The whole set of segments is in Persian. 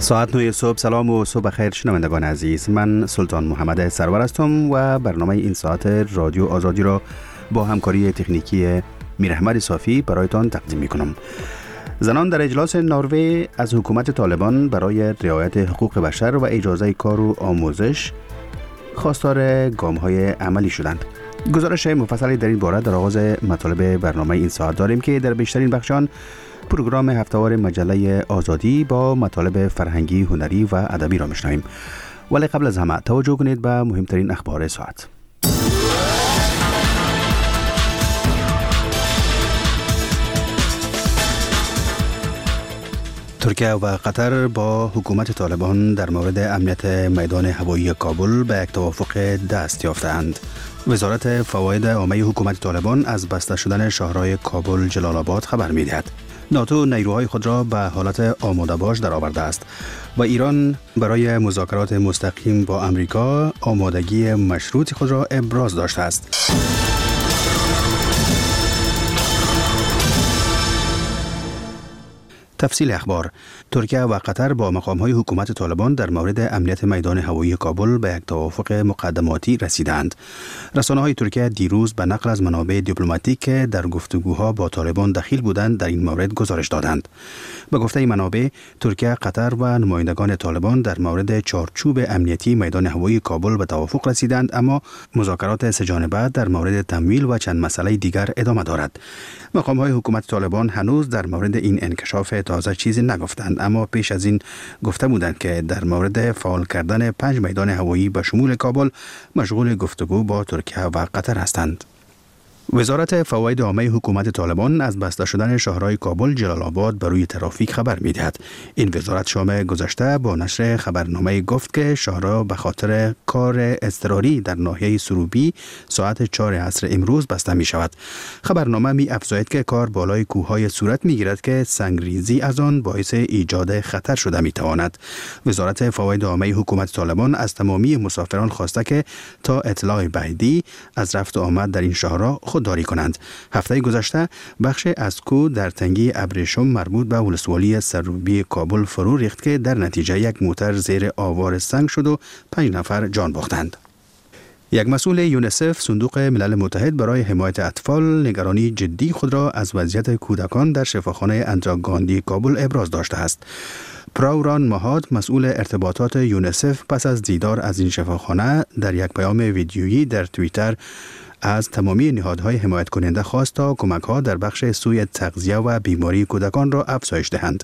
ساعت 9 صبح. سلام و صبح خیر شنوندگان عزیز. من سلطان محمد سرور هستم و برنامه این ساعت رادیو آزادی را با همکاری تکنیکی میراحمد صافی برایتان تقدیم میکنم. زنان در اجلاس نروژ از حکومت طالبان برای رعایت حقوق بشر و اجازه کار و آموزش خواستار گام‌های عملی شدند. گزارش مفصلی در این باره در آغاز مطالب برنامه این ساعت داریم که در بیشترین بخشان پروگرام هفته‌وار مجله آزادی با مطالب فرهنگی، هنری و ادبی را میشنویم. ولی قبل از همه توجه کنید به مهمترین اخبار ساعت. ترکیه و قطر با حکومت طالبان در مورد امنیت میدان هوایی کابل به یک توافق دست یافتند. وزارت فواید عامه حکومت طالبان از بسته شدن شهرهای کابل، جلال آباد خبر می‌دهد. ناتو نیروهای خود را به حالت آماده باش درآورده است و ایران برای مذاکرات مستقیم با آمریکا آمادگی مشروط خود را ابراز داشته است. تفصیل اخبار. ترکیه و قطر با مقام‌های حکومت طالبان در مورد امنیت میدان هوایی کابل به یک توافق مقدماتی رسیدند. رسانه‌های ترکیه دیروز به نقل از منابع دیپلماتیک که در گفتگوها با طالبان دخیل بودند در این مورد گزارش دادند. به گفته منابع، ترکیه، قطر و نمایندگان طالبان در مورد چارچوب امنیتی میدان هوایی کابل به توافق رسیدند، اما مذاکرات سه‌جانبه در مورد تمویل و چند مسئله دیگر ادامه دارد. مقام‌های حکومت طالبان هنوز در مورد این انکشاف تازه چیزی نگفتند، اما پیش از این گفته بودند که در مورد فعال کردن 5 میدان هوایی به شمول کابل مشغول گفتگو با ترکیه و قطر هستند. وزارت فواید عامه حکومت طالبان از بسته شدن شهرهای کابل، جلال آباد بر روی ترافیک خبر می‌دهد. این وزارت شام گذشته با نشر خبرنامه گفت که شهرها به خاطر کار اضطراری در ناحیه سروبی ساعت 4 عصر امروز بسته می شود. خبرنامه می افزاید که کار بالای کوههای صورت می گیرد که سنگریزی از آن باعث ایجاد خطر شده می تواند. وزارت فواید عامه حکومت طالبان از تمامی مسافران خواسته که تا اطلاع بعدی از رفت و آمد در این شهرها خودداری کنند. هفته گذشته بخش از کوه در تنگی ابریشم مربوط به ولسوالی سروبی کابل فرو ریخت که در نتیجه یک موتر زیر آوار سنگ شد و 5 نفر جان باختند. یک مسئول یونیسف، صندوق ملل متحد برای حمایت اطفال، نگرانی جدی خود را از وضعیت کودکان در شفاخانه اندرا گاندی کابل ابراز داشته است. پراوران مهاد، مسئول ارتباطات یونیسف، پس از دیدار از این شفاخانه در یک پیام ویدیویی در توییتر از تمامی نهادهای حمایت کننده خواست تا کمک‌ها در بخش سوی تغذیه و بیماری کودکان را افزایش دهند.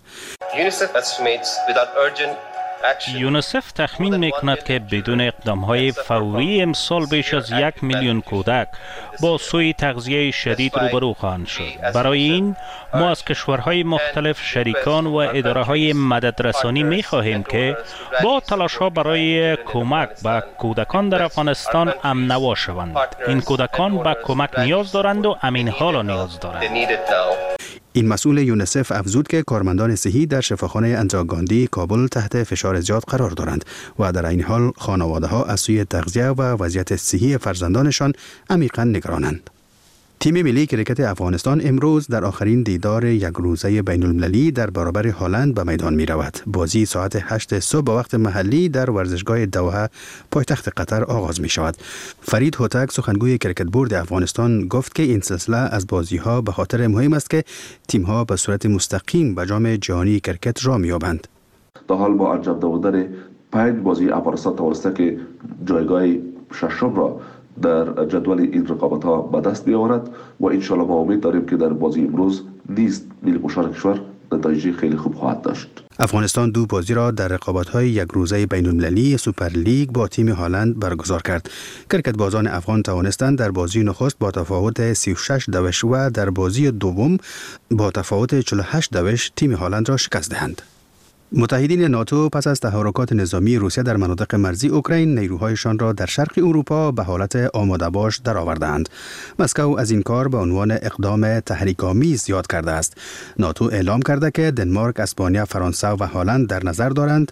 یونیسف تخمین می‌کند که بدون اقدام‌های فوری امسال بیش از 1 میلیون کودک با سوء تغذیه شدید روبرو خواهند شد. برای این ما از کشورهای مختلف، شریکان و اداره‌های مددرسانی می‌خواهیم که با تلاش‌ها برای کمک به کودکان در افغانستان امن‌نوا شوند. این کودکان به کمک نیاز دارند و همین حالا نیاز دارند. این مسئول یونیسف افزود که کارمندان صحی در شفاخانه اندرا گاندی کابل تحت فشار زیاد قرار دارند و در این حال خانواده‌ها از سوی تغذیه و وضعیت صحی فرزندانشان عمیقاً نگرانند. تیم ملی کریکت افغانستان امروز در آخرین دیدار یک روزه بین المللی در برابر هالند به میدان می رود. بازی ساعت 8 صبح به وقت محلی در ورزشگاه دوحه پایتخت قطر آغاز می شود. فرید هوتک، سخنگوی کریکت بورد افغانستان، گفت که این سلسله از بازی ها به خاطر مهم است که تیم ها به صورت مستقیم به جام جهانی کریکت را می یابند. تا حال با انجام دادن 5 بازی افغانستان توانسته که جایگاه ششم را در جدول این رقابت ها به دست بیاورد و انشالله ما امید داریم که در بازی امروز نیز ملی پوشان کشور نتایج خیلی خوب خواهد داشت. افغانستان 2 بازی را در رقابت‌های یک روزه بین‌المللی سوپر لیگ با تیم هالند برگزار کرد. کرکت بازان افغان توانستند در بازی نخست با تفاوت 36 دوش و در بازی دوم با تفاوت 48 دوش تیم هالند را شکست دهند. متحدین ناتو پس از تحرکات نظامی روسیه در مناطق مرزی اوکراین نیروهایشان را در شرق اروپا به حالت آماده باش درآوردند. مسکو از این کار به عنوان اقدام تحریک‌آمیز یاد کرده است. ناتو اعلام کرده که دنمارک، اسپانیا، فرانسه و هلند در نظر دارند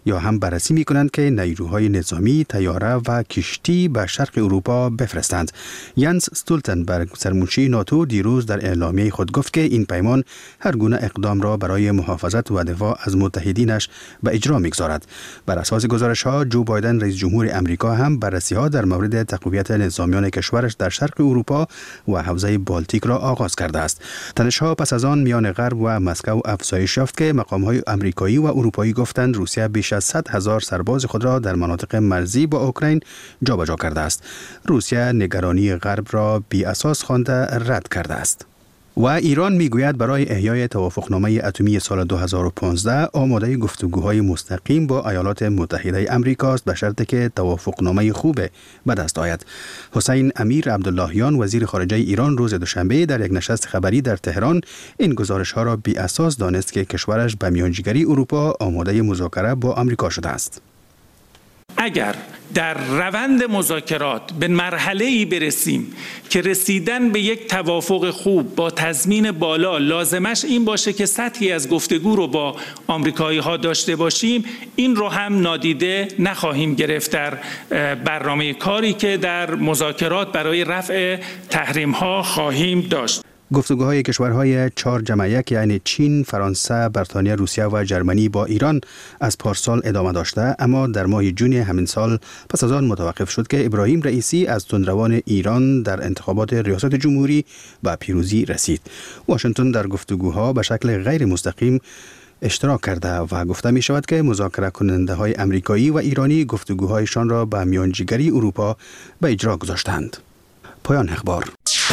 یا هم بررسی می کنند که نیروهای نظامی، طیاره و کشتی به شرق اروپا بفرستند. ینس استولتنبرگ سرمنشی ناتو دیروز در اعلامیه خود گفت که این پیمان هر گونه اقدام را برای محافظت و دفاع از متحدینش به اجرا می‌گذارد. بر اساس گزارش‌ها جو بایدن رئیس جمهور امریکا هم بررسی‌ها در مورد تقویت نظامیان کشورش در شرق اروپا و حوزه بالتیک را آغاز کرده است. تنش‌ها پس از آن میان غرب و مسکو افزایش یافت که مقام‌های آمریکایی و اروپایی گفتند روسیه بیش از 100,000 سرباز خود را در مناطق مرزی با اوکراین جابجا کرده است. روسیه نگرانی غرب را بی اساس خوانده رد کرده است. و ایران میگوید برای احیای توافقنامه اتمی سال 2015 آماده گفتگوهای مستقیم با ایالات متحده امریکا است به شرطی که توافقنامه خوب به دست آید. حسین امیر عبداللهیان وزیر خارجه ایران روز دوشنبه در یک نشست خبری در تهران این گزارش ها را بی اساس دانست که کشورش به میانجیگری اروپا آماده مذاکره با آمریکا شده است. اگر در روند مذاکرات به مرحله‌ای برسیم که رسیدن به یک توافق خوب با تضمین بالا لازمش این باشه که سطحی از گفتگو رو با آمریکایی‌ها داشته باشیم، این رو هم نادیده نخواهیم گرفت در برنامه کاری که در مذاکرات برای رفع تحریم‌ها خواهیم داشت. گفتگوهای کشورهای 4+1 یعنی چین، فرانسه، بریتانیا، روسیه و جرمنی با ایران از پارسال ادامه داشته، اما در ماه جون همین سال پس از آن متوقف شد که ابراهیم رئیسی از تندروان ایران در انتخابات ریاست جمهوری به پیروزی رسید. واشنگتن در گفتگوها به شکل غیر مستقیم اشتراک کرده و گفته می شود که مذاکره کننده های امریکایی و ایرانی گفتگوهایشان را به میانجیگری اروپا به اجرا گذاشتند. پایان اخبار.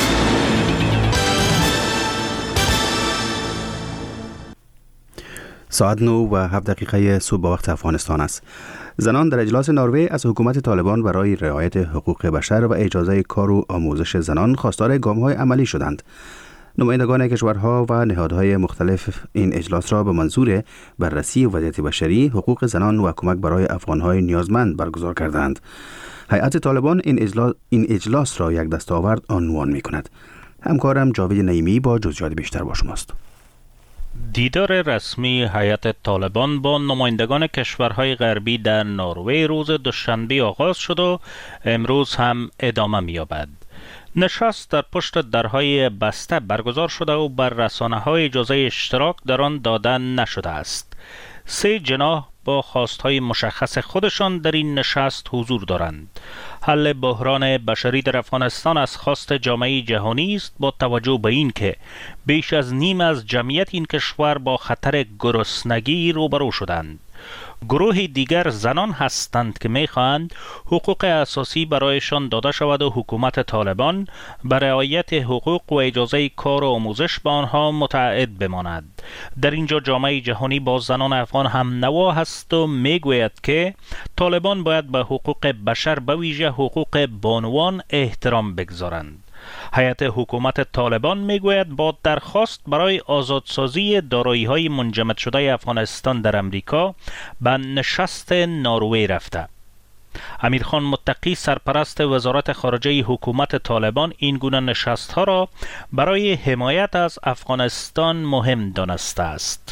ساعت 9:07 صبح به وقت افغانستان است. زنان در اجلاس نروژ از حکومت طالبان برای رعایت حقوق بشر و اجازه کار و آموزش زنان خواستار گام‌های عملی شدند. نمایندگان کشورها و نهادهای مختلف این اجلاس را به منظور بررسی وضعیت بشری، حقوق زنان و کمک برای افغان‌های نیازمند برگزار کردند. هیئت طالبان این اجلاس را یک دستاورد عنوان می‌کند. همکارم جاوید نعیمی با جزئیات بیشتر با شماست. دیدار رسمی هیئت طالبان با نمایندگان کشورهای غربی در نروژ روز دوشنبه آغاز شد و امروز هم ادامه می‌یابد. نشست در پشت درهای بسته برگزار شده و بر رسانه‌های اجازه اشتراک در آن داده نشده است. 3 جناح با خواستهای مشخص خودشان در این نشست حضور دارند. حل بحران بشری در افغانستان از خواست جامعه جهانی است با توجه به این که بیش از نیم از جمعیت این کشور با خطر گرسنگی روبرو شدند. گروه دیگر زنان هستند که می‌خواهند حقوق اساسی برایشان داده شود و حکومت طالبان بر رعایت حقوق و اجازه کار و آموزش به آنها متعهد بماند. در اینجا جامعه جهانی با زنان افغان هم نوا هست و میگوید که طالبان باید به حقوق بشر به ویژه حقوق بانوان احترام بگذارند. هیئت حکومت طالبان میگوید با درخواست برای آزادسازی دارایی‌های منجمد شده افغانستان در امریکا به نشست نروژ رفته. امیرخان متقی سرپرست وزارت خارجه حکومت طالبان این گونه نشست‌ها را برای حمایت از افغانستان مهم دانسته است.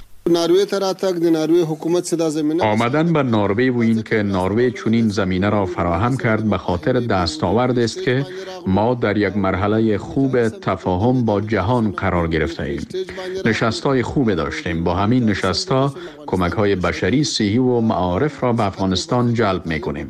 آمدن به نروژ و این که نروژ چنین زمینه را فراهم کرد به خاطر دستاورد است که ما در یک مرحله خوب تفاهم با جهان قرار گرفته ایم. نشست‌های خوب داشتیم. با همین نشست‌ها کمک‌های بشری، صحی و معارف را به افغانستان جلب می‌کنیم.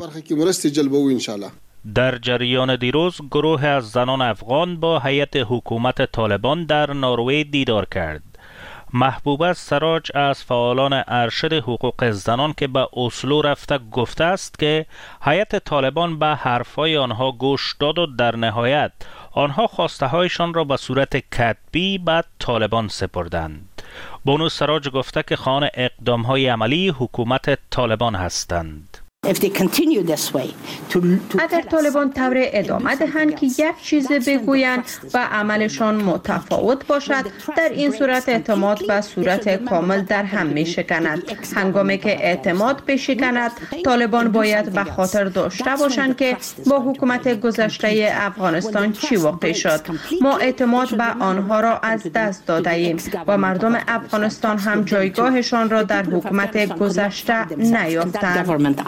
در جریان دیروز گروه از زنان افغان با هیئت حکومت طالبان در نروژ دیدار کرد. محبوبه سراج از فعالان ارشد حقوق زنان که به اسلو رفته گفته است که هیئت طالبان به حرفهای آنها گوش داد و در نهایت آنها خواسته هایشان را به صورت کتبی به طالبان سپردند. بانو سراج گفته که خواهان اقدام های عملی حکومت طالبان هستند. اگر طالبان طور ادامه دهند که یک چیز بگویند و عملشان متفاوت باشد، در این صورت اعتماد به صورت کامل در هم می شکند. هنگامی که اعتماد بشکند، طالبان باید به خاطر داشته باشند که با حکومت گذشته افغانستان چی واقع شد. ما اعتماد به آنها را از دست داده ایم و مردم افغانستان هم جایگاهشان را در حکومت گذشته نیافتند.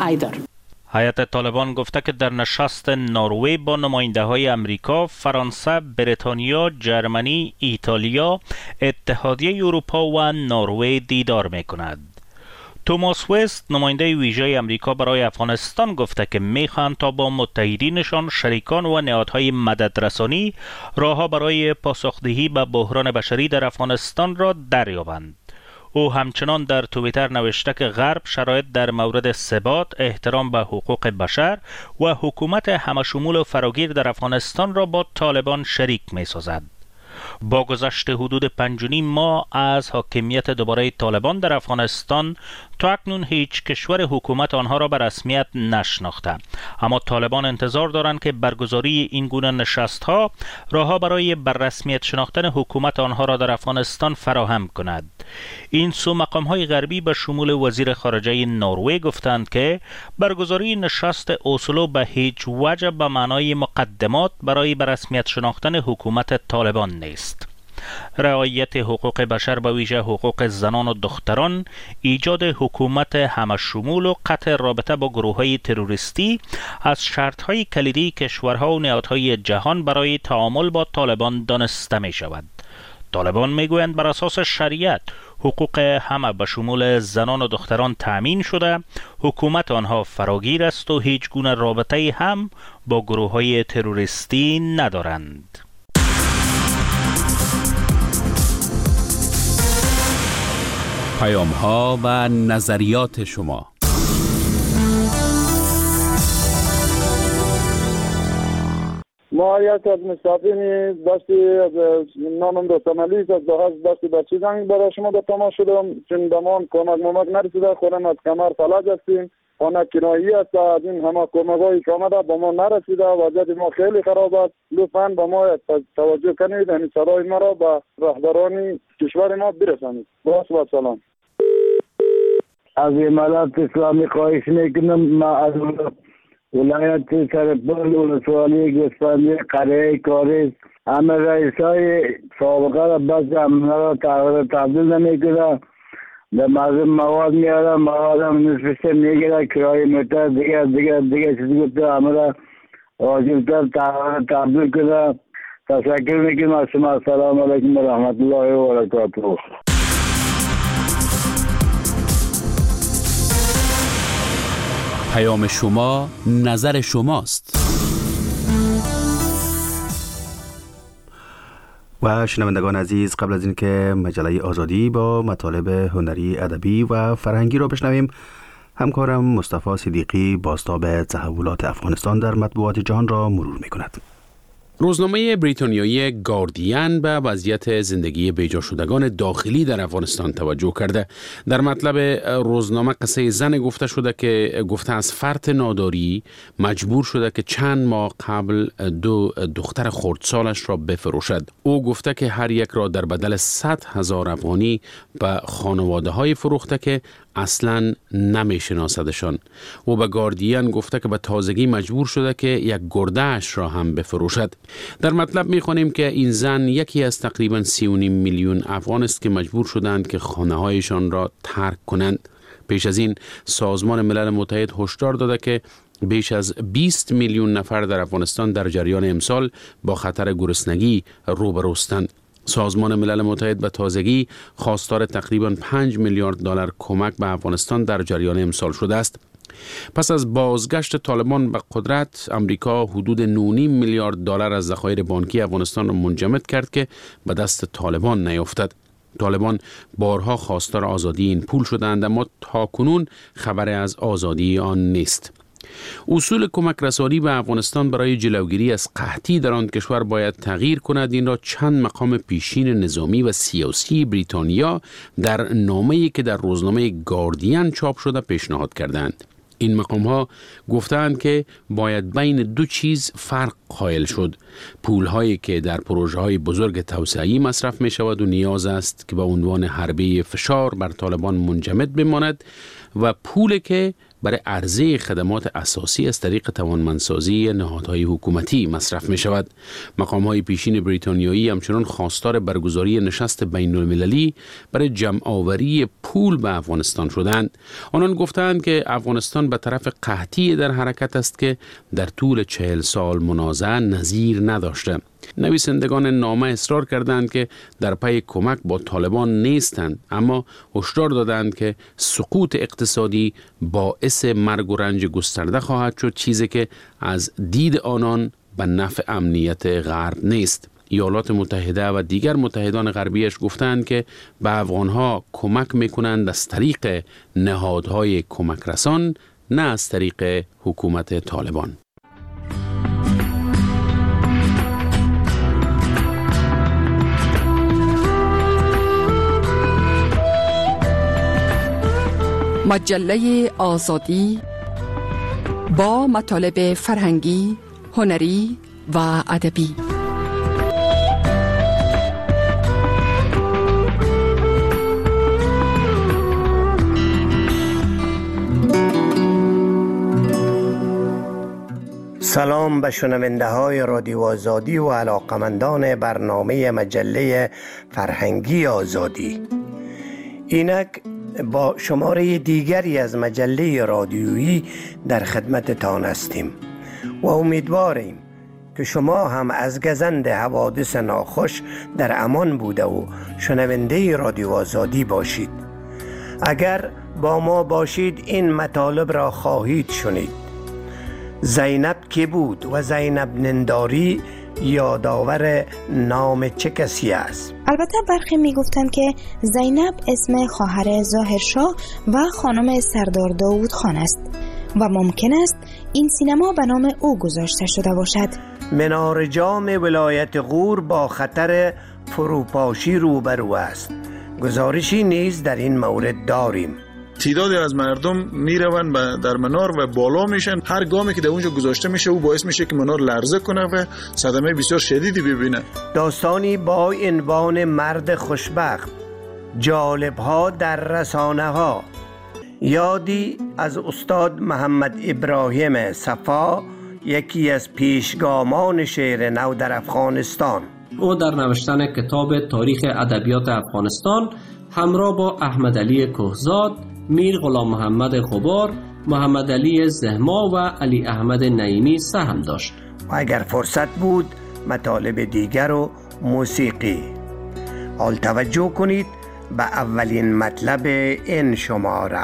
هیئت طالبان گفته که در نشست نروژ با نماینده های امریکا، فرانسه، بریتانیا، جرمنی، ایتالیا، اتحادیه اروپا و نروژ دیدار می کند. توماس وست، نماینده ویژه امریکا برای افغانستان، گفته که میخواهند تا با متحدینشان، شریکان و نهادهای مددرسانی راهها برای پاسخدهی به بحران بشری در افغانستان را دریابند. او همچنان در توییتر نوشته که غرب شرایط در مورد ثبات، احترام به حقوق بشر و حکومت همشمول و فراگیر در افغانستان را با طالبان شریک می سازد. با گذشت حدود 5.5 ماه از حاکمیت دوباره طالبان در افغانستان، تا اکنون هیچ کشور حکومت آنها را به رسمیت نشناخته، اما طالبان انتظار دارند که برگزاری این گونه نشست‌ها راهها برای بر رسمیت شناختن حکومت آنها را در افغانستان فراهم کند. این سو مقام‌های غربی به شمول وزیر خارجه نروژ گفتند که برگزاری نشست اسلو به هیچ وجه به معنای مقدمات برای بر رسمیت شناختن حکومت طالبان نیست. رعایت حقوق بشر به ویژه حقوق زنان و دختران، ایجاد حکومت همشمول و قطع رابطه با گروه‌های تروریستی از شرط‌های کلیدی کشورها و نهادهای جهان برای تعامل با طالبان دانسته می شود. طالبان میگویند بر اساس شریعت حقوق همه به شمول زنان و دختران تأمین شده، حکومت آنها فراگیر است و هیچ گونه رابطه هم با گروه‌های تروریستی ندارند. پیام‌ها و نظریات شما. ما یک از مسافرین دستی از نامم را تمالی از دستی بچی زنگ برای شما به تماس شدم، چون دمان کمک نرسیده، خودم از کمر فلج هستیم، خانه کنایی است، از این همه کمک‌هایی که آمده با ما نرسیده، وضعیت ما خیلی خراب است. لطفاً با ما توجه کنید، این صدای ما را به رهبران کشور ما برسانید. با سلام. از امارات اسلامی خواهش میکنم، ما از ولایت سرپل ولسوالی گوسفندی قریه کاریز همه رئیسای سابقه را بس امنا را تبدیل نمیکنه، به مردم مواد میاره، مواد هم نصفش میگیره، کرایه میتر دیگه چیزی گفته همه را واجبتر تبدیل کنه. تشکر میکنم از شما. السلام علیکم و رحمت الله و برکاته. پیام شما، نظر شماست. و شنوندگان عزیز، قبل از اینکه مجله آزادی با مطالب هنری، ادبی و فرهنگی را بشنویم، همکارم مصطفی صدیقی بازتاب تحولات افغانستان در مطبوعات جهان را مرور می‌کند. روزنامه بریتانیایی گاردین به وضعیت زندگی بیجا شدگان داخلی در افغانستان توجه کرده. در مطلب روزنامه قصه زن گفته از فرط ناداری مجبور شده که چند ماه قبل 2 دختر خردسالش را بفروشد. او گفته که هر یک را در بدل 100,000 افغانی به خانواده های فروخته که اصلاً نمیشناسدشان. او به گاردین گفته که به تازگی مجبور شده که یک گرده‌اش را هم بفروشد. در مطلب می‌خوانیم که این زن یکی از تقریباً 3.5 میلیون افغان است که مجبور شدند که خانه‌هایشان را ترک کنند. پیش از این سازمان ملل متحد هشدار داده که بیش از 20 میلیون نفر در افغانستان در جریان امسال با خطر گرسنگی روبروستند. سازمان ملل متحد به تازگی خواستار تقریباً 5 میلیارد دلار کمک به افغانستان در جریان امسال شده است. پس از بازگشت طالبان به قدرت، امریکا حدود 9.5 میلیارد دلار از ذخایر بانکی افغانستان را منجمد کرد که به دست طالبان نیفتد. طالبان بارها خواستار آزادی این پول شدند، اما تاکنون خبر از آزادی آن نیست. اصول کمک رسانی به افغانستان برای جلوگیری از قحطی در آن کشور باید تغییر کند. این را چند مقام پیشین نظامی و سیاسی بریتانیا در نامه‌ای که در روزنامه گاردین چاپ شده پیشنهاد کردند. این مقام‌ها گفتند که باید بین دو چیز فرق قائل شد: پول‌هایی که در پروژه‌های بزرگ توسعه‌ای مصرف می‌شود و نیاز است که به عنوان حربه فشار بر طالبان منجمد بماند، و پولی که برای عرضه خدمات اساسی از طریق توانمندسازی نهادهای حکومتی مصرف می شود. مقام‌های پیشین بریتانیایی همچنان خواستار برگزاری نشست بین المللی برای جمع آوری پول به افغانستان شدند. آنان گفتند که افغانستان به طرف قحطی در حرکت است که در طول 40 سال منازعه نظیر نداشته. نویسندگان نامه اصرار کردند که در پی کمک با طالبان نیستند، اما هشدار دادند که سقوط اقتصادی باعث مرگ و رنج گسترده خواهد شد، چیزی که از دید آنان به نفع امنیت غرب نیست. ایالات متحده و دیگر متحدان غربیش گفتند که به افغانها کمک میکنند از طریق نهادهای کمک رسان، نه از طریق حکومت طالبان. مجله آزادی با مطالب فرهنگی، هنری و ادبی. سلام به شنونده های رادیو آزادی و علاقمندان برنامه مجله فرهنگی آزادی. اینک با شماره دیگری از مجله رادیویی در خدمتتان هستیم و امیدواریم که شما هم از گزند حوادث ناخوش در امان بوده و شنونده رادیو آزادی باشید. اگر با ما باشید این مطالب را خواهید شنید. زینب کی بود و زینب ننداری یادآور نام چه کسی است؟ البته برخی میگفتند که زینب اسم خواهر ظاهرشاه و خانم سردار داوود خان است و ممکن است این سینما به نام او گذاشته شده باشد. منار جام ولایت غور با خطر فروپاشی روبرو است. گزارشی نیز در این مورد داریم. تعدادی از مردم میروند در منار و بالا میشن. هر گامی که در اونجا گذاشته میشه او باعث میشه که منار لرزه کنه و صدمه بسیار شدیدی ببینه. داستانی با عنوان مرد خوشبخت، جالب‌ها در رسانه ها. یادی از استاد محمد ابراهیم صفا، یکی از پیشگامان شعر نو در افغانستان. او در نوشتن کتاب تاریخ ادبیات افغانستان همراه با احمد علی کهزاد، میر غلام محمد غبار، محمد علی زهما و علی احمد نعیمی سهم داشت. و اگر فرصت بود مطالب دیگر و موسیقی. حال توجه کنید به اولین مطلب این شماره.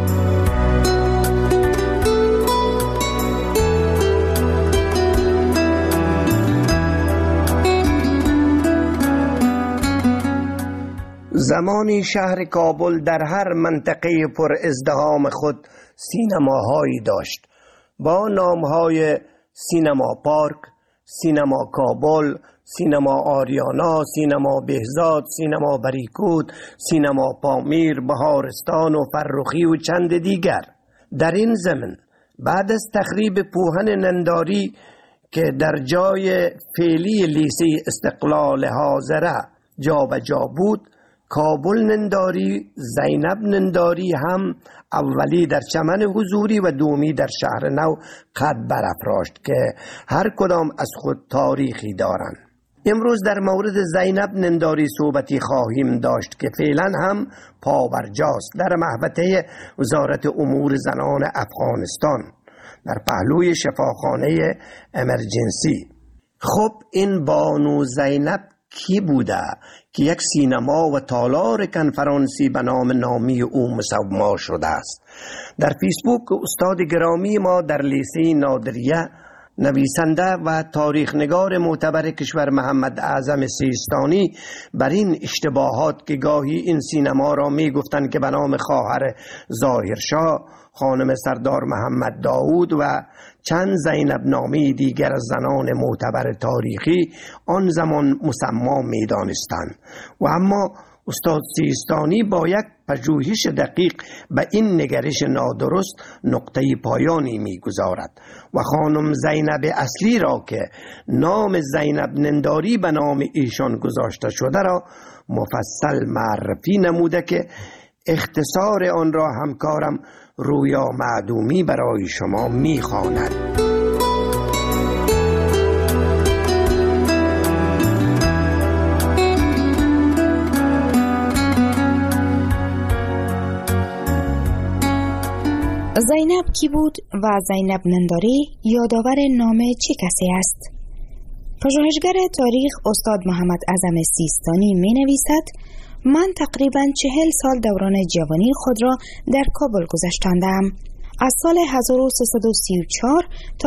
زمانی شهر کابل در هر منطقه پر ازدحام خود سینماهایی داشت با نامهای سینما پارک، سینما کابل، سینما آریانا، سینما بهزاد، سینما بریکوت، سینما پامیر، بهارستان و فرخی و چند دیگر. در این زمن بعد از تخریب پوهن ننداری که در جای فعلی لیسه استقلال حاضره جا به جا بود، کابل ننداری، زینب ننداری هم اولی در چمن حضوری و دومی در شهر نو قد برافراشت که هر کدام از خود تاریخی دارند. امروز در مورد زینب ننداری صحبتی خواهیم داشت که فعلا هم پابرجاست در محوطه وزارت امور زنان افغانستان در پهلوی شفاخانه امرجنسی. خب این بانو زینب کی بوده که یک سینما و تالار کنفرانسی به نام نامی او مسما شده است؟ در فیسبوک استاد گرامی ما در لیسه نادریه، نویسنده و تاریخنگار معتبر کشور محمد اعظم سیستانی بر این اشتباهات که گاهی این سینما را می گفتند که به نام خواهر ظاهرشاه، خانم سردار محمد داوود و چند زینب نامی دیگر از زنان معتبر تاریخی آن زمان مسما می دانستند و اما استاد سیستانی با یک پژوهش دقیق به این نگرش نادرست نقطه پایانی می‌گذارد و خانم زینب اصلی را که نام زینب ننداری به نام ایشان گذاشته شده را مفصل معرفی نموده که اختصار آن را همکارم رویا معدومی برای شما می‌خواند. زینب کی بود و زینب ننداری یادآور نام چه کسی است؟ پژوهشگر تاریخ استاد محمد اعظم سیستانی می نویسد: من تقریباً 40 سال دوران جوانی خود را در کابل گذشتاندم. از سال 1334 تا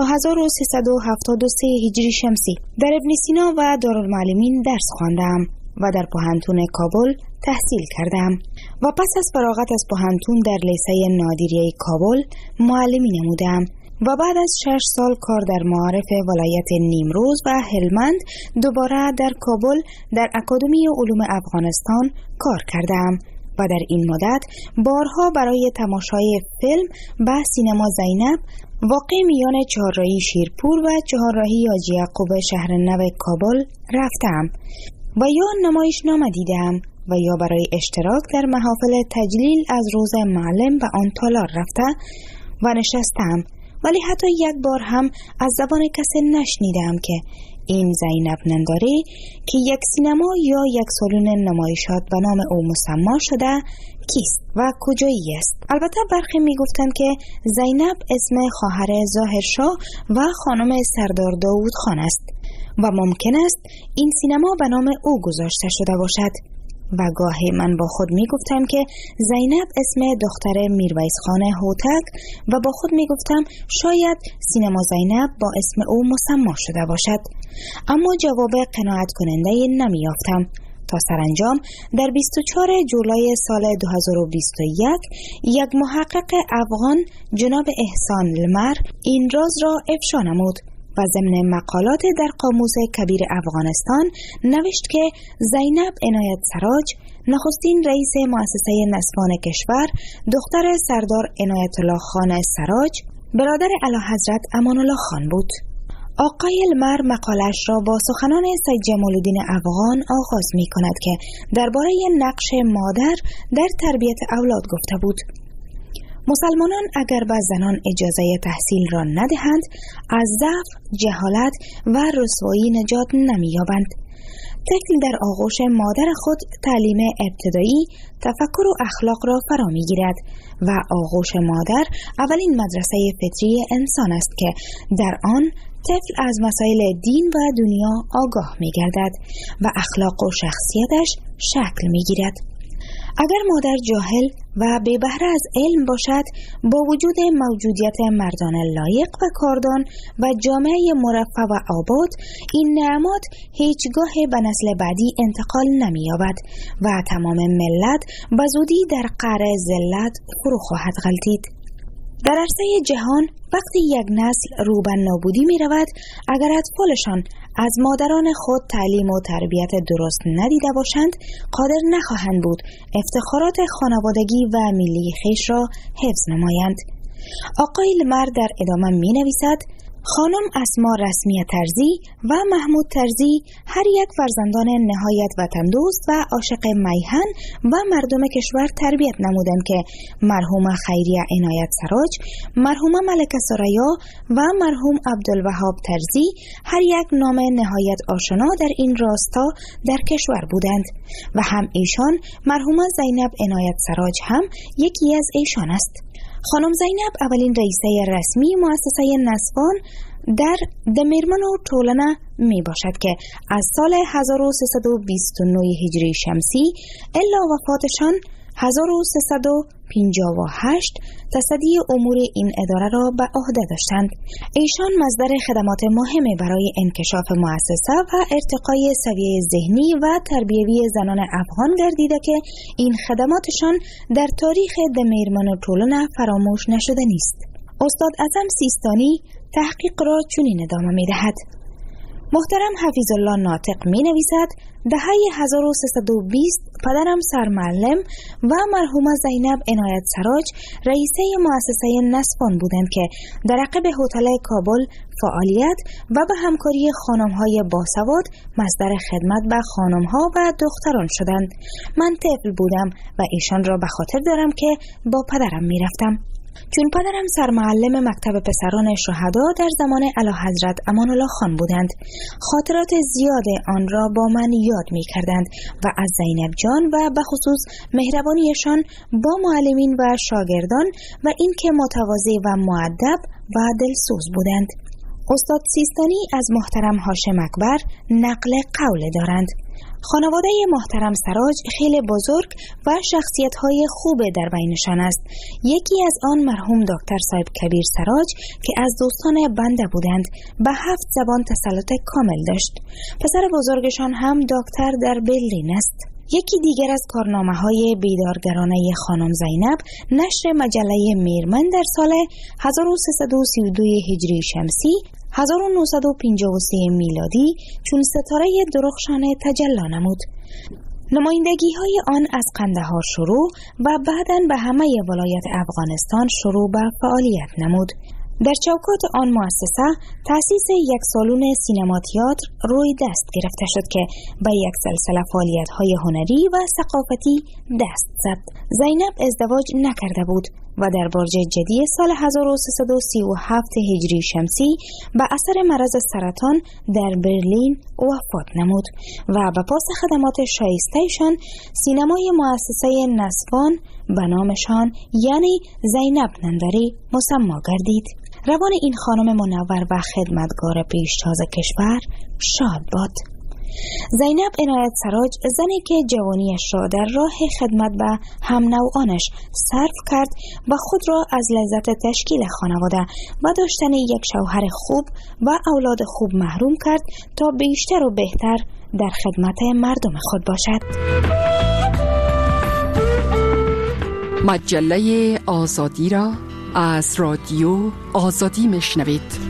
1373 هجری شمسی در ابن سینا و دارالمعلمین درس خواندم و در پوهنتون کابل تحصیل کردم و پس از فراغت از پوهنتون در لیسه نادریه کابل معلمی نمودم و بعد از 6 سال کار در معارف ولایت نیمروز و هلمند دوباره در کابل در اکادمی علوم افغانستان کار کردم و در این مدت بارها برای تماشای فیلم به سینما زینب واقع میان چهارراهی شیرپور و چهارراهی حاجی یعقوب شهرنو کابل رفتم و یا نمایشنامه دیدم و یا برای اشتراک در محافل تجلیل از روز معلم به آن تالار رفته و نشستم، ولی حتی یک بار هم از زبان کسی نشنیدم که این زینب ننداری که یک سینما یا یک سالن نمایشات به نام او مسما شده کیست و کجایی است. البته برخی می گفتند که زینب اسم خواهر ظاهرشاه و خانم سردار داوود خان است و ممکن است این سینما به نام او گذاشته شده باشد و گاهی من با خود می گفتم که زینب اسم دختر میرویس خان هوتک و با خود می گفتم شاید سینما زینب با اسم او مسما شده باشد، اما جواب قناعت کننده نمی یافتم تا سرانجام در 24 جولای سال 2021 یک محقق افغان جناب احسان لمر این راز را افشا نمود و ضمن مقالات در قاموس کبیر افغانستان نوشت که زینب عنایت سراج نخستین رئیس مؤسسه نسوان کشور دختر سردار عنایت الله خان سراج برادر اعلیحضرت امان الله خان بود. آقای لمر مقالش را با سخنان سید جمال الدین افغان آغاز می کند که درباره نقش مادر در تربیت اولاد گفته بود. مسلمانان اگر به زنان اجازه تحصیل را ندهند از ضعف، جهالت و رسوایی نجات نمی‌یابند. طفل در آغوش مادر خود تعلیم ابتدایی، تفکر و اخلاق را فرا می‌گیرد و آغوش مادر اولین مدرسه فطری انسان است که در آن طفل از مسائل دین و دنیا آگاه می‌گردد و اخلاق و شخصیتش شکل می‌گیرد. اگر مادر جاهل و بی بهره از علم باشد، با وجود موجودیت مردان لایق و کاردان و جامعه مرفه و آباد، این نعمات هیچگاه به نسل بعدی انتقال نمی‌یابد و تمام ملت به زودی در قعر ذلت فرو خواهد غلتید. در عرصه جهان وقتی یک نسل رو به نابودی می رود، اگر اطفالشان از مادران خود تعلیم و تربیت درست ندیده باشند، قادر نخواهند بود افتخارات خانوادگی و ملی خویش را حفظ نمایند. آقای لمر در ادامه می نویسد: خانم اسما رسمی ترزی و محمود ترزی هر یک فرزندان نهایت وطن دوست و عاشق میهن و مردم کشور تربیت نمودند که مرحوم خیریه عنایت سراج، مرحوم ملکه ثریا و مرحوم عبدالوهاب ترزی هر یک نام نهایت آشنا در این راستا در کشور بودند و هم ایشان مرحوم زینب عنایت سراج هم یکی از ایشان است. خانم زینب اولین رئیسه رسمی مؤسسه نسوان در دمیرمن و ټولنه می باشد که از سال 1329 هجری شمسی الا وفاتشان 1358 تصدی امور این اداره را به عهده داشتند. ایشان مصدر خدمات مهمی برای انکشاف مؤسسه و ارتقای سویه ذهنی و تربیوی زنان افغان گردیده که این خدماتشان در تاریخ دمیرمن و ټولنه فراموش نشده نیست. استاد اعظم سیستانی تحقیق را چنین ادامه می دهد: محترم حفیظ الله ناطق می نویسد دهه 1320 پدرم سرمعلم و مرحومه زینب عنایت سراج رئیسه مؤسسه نسوان بودند که در عقب هتل کابل فعالیت و به همکاری خانم‌های باسواد مصدر خدمت به خانم‌ها و دختران شدند. من طفل بودم و ایشان را به خاطر دارم که با پدرم می رفتم. چون پدرم سرمعلم مکتب پسران شهدا در زمان اعلیحضرت امان الله خان بودند، خاطرات زیاد آن را با من یاد می کردند و از زینب جان و به خصوص مهربانیشان با معلمین و شاگردان و اینکه متواضع و مؤدب و دلسوز بودند. استاد سیستانی از محترم هاشم اکبر نقل قول دارند: خانواده محترم سراج خیلی بزرگ و شخصیت‌های خوب در بینشان است. یکی از آن مرحوم دکتر صاحب کبیر سراج که از دوستان بنده بودند، به 7 زبان تسلط کامل داشت. پسر بزرگشان هم دکتر در برلین است. یکی دیگر از کارنامه‌های بیدارگرانه خانم زینب نشر مجله میرمن در سال 1332 هجری شمسی 1953 میلادی چون ستاره درخشان تجلی نمود. نمایندگی های آن از قندهار شروع و بعداً به همه ولایت افغانستان شروع به فعالیت نمود. در چوکات آن مؤسسه تأسیس یک سالن سینما تئاتر روی دست گرفته شد که به یک سلسله فعالیت‌های هنری و ثقافتی دست زد. زینب ازدواج نکرده بود و در برج جدی سال 1337 هجری شمسی به اثر مرض سرطان در برلین وفات نمود و به پاس خدمات شایسته‌شان سینمای مؤسسه نسوان به نامشان یعنی زینب ننداری مسما گردید. روان این خانم منور و خدمتگار پیشتاز کشور شاد باد. زینب عنایت سراج زنی که جوانیش را در راه خدمت به هم نوعانش صرف کرد و خود را از لذت تشکیل خانواده و داشتن یک شوهر خوب و اولاد خوب محروم کرد تا بیشتر و بهتر در خدمت مردم خود باشد. مجله آزادی را از رادیو آزادی میشنوید.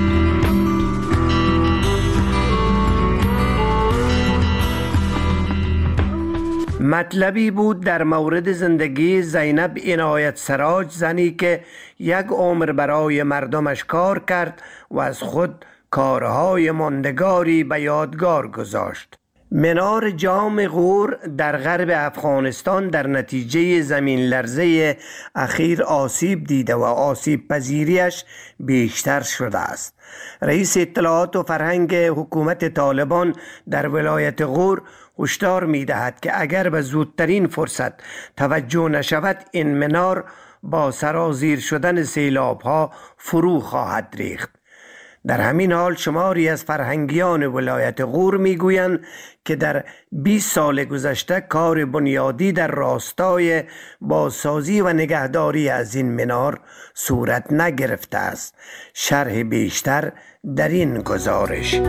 مطلبی بود در مورد زندگی زینب عنایت سراج، زنی که یک عمر برای مردمش کار کرد و از خود کارهای ماندگاری به یادگار گذاشت. منار جام غور در غرب افغانستان در نتیجه زمین لرزه اخیر آسیب دیده و آسیب پذیریش بیشتر شده است. رئیس اطلاعات و فرهنگ حکومت طالبان در ولایت غور هشدار می دهد که اگر به زودترین فرصت توجه نشود این منار با سرازیر شدن سیلاب ها فرو خواهد ریخت. در همین حال شماری از فرهنگیان ولایت غور می گویند که در 20 سال گذشته کار بنیادی در راستای بازسازی و نگهداری از این منار صورت نگرفته است. شرح بیشتر در این گزارش.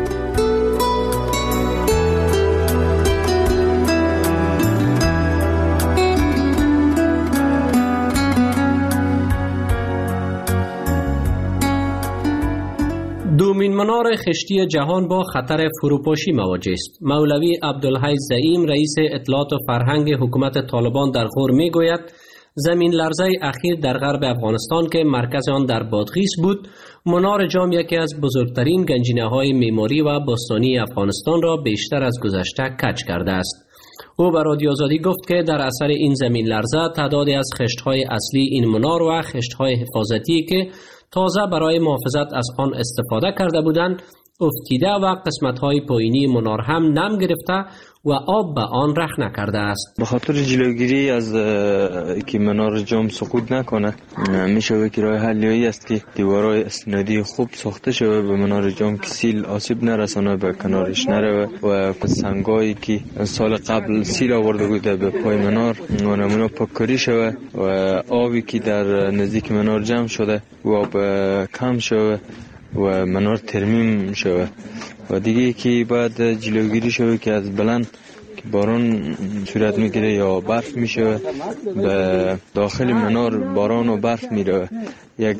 دومین منار خشتی جهان با خطر فروپاشی مواجه است. مولوی عبدالحی زعیم رئیس اطلاعات و فرهنگ حکومت طالبان در غور میگوید زمین لرزه اخیر در غرب افغانستان که مرکز آن در بادغیس بود، منار جام یکی از بزرگترین گنجینه‌های معماری و باستانی افغانستان را بیشتر از گذشته کج کرده است. او به رادیو آزادی گفت که در اثر این زمین لرزه تعدادی از خشت‌های اصلی این منار و خشت‌های حفاظتی که تازه برای محافظت از آن استفاده کرده بودند افتیده و قسمت‌های پایینی منار هم نم گرفته و آب به آن رخ نکرده است. به خاطر جلوگیری از که منار جام سقوط نکنه میشه که راه حلی است که دیوارهای استنادی خوب ساخته شود به منار جام که سیل آسیب نرسانه به کنارش نره و سنگایی که سال قبل سیل آورده بوده به پای منار و نمونه پاککاری شود و آبی که در نزدیک منار جمع شده و آب کم شود و منار ترمیم شود و دیگه که باید جلوگیری شود که از بلند که باران صورت میگیره یا برف میشه به داخل منار باران و برف میره، یک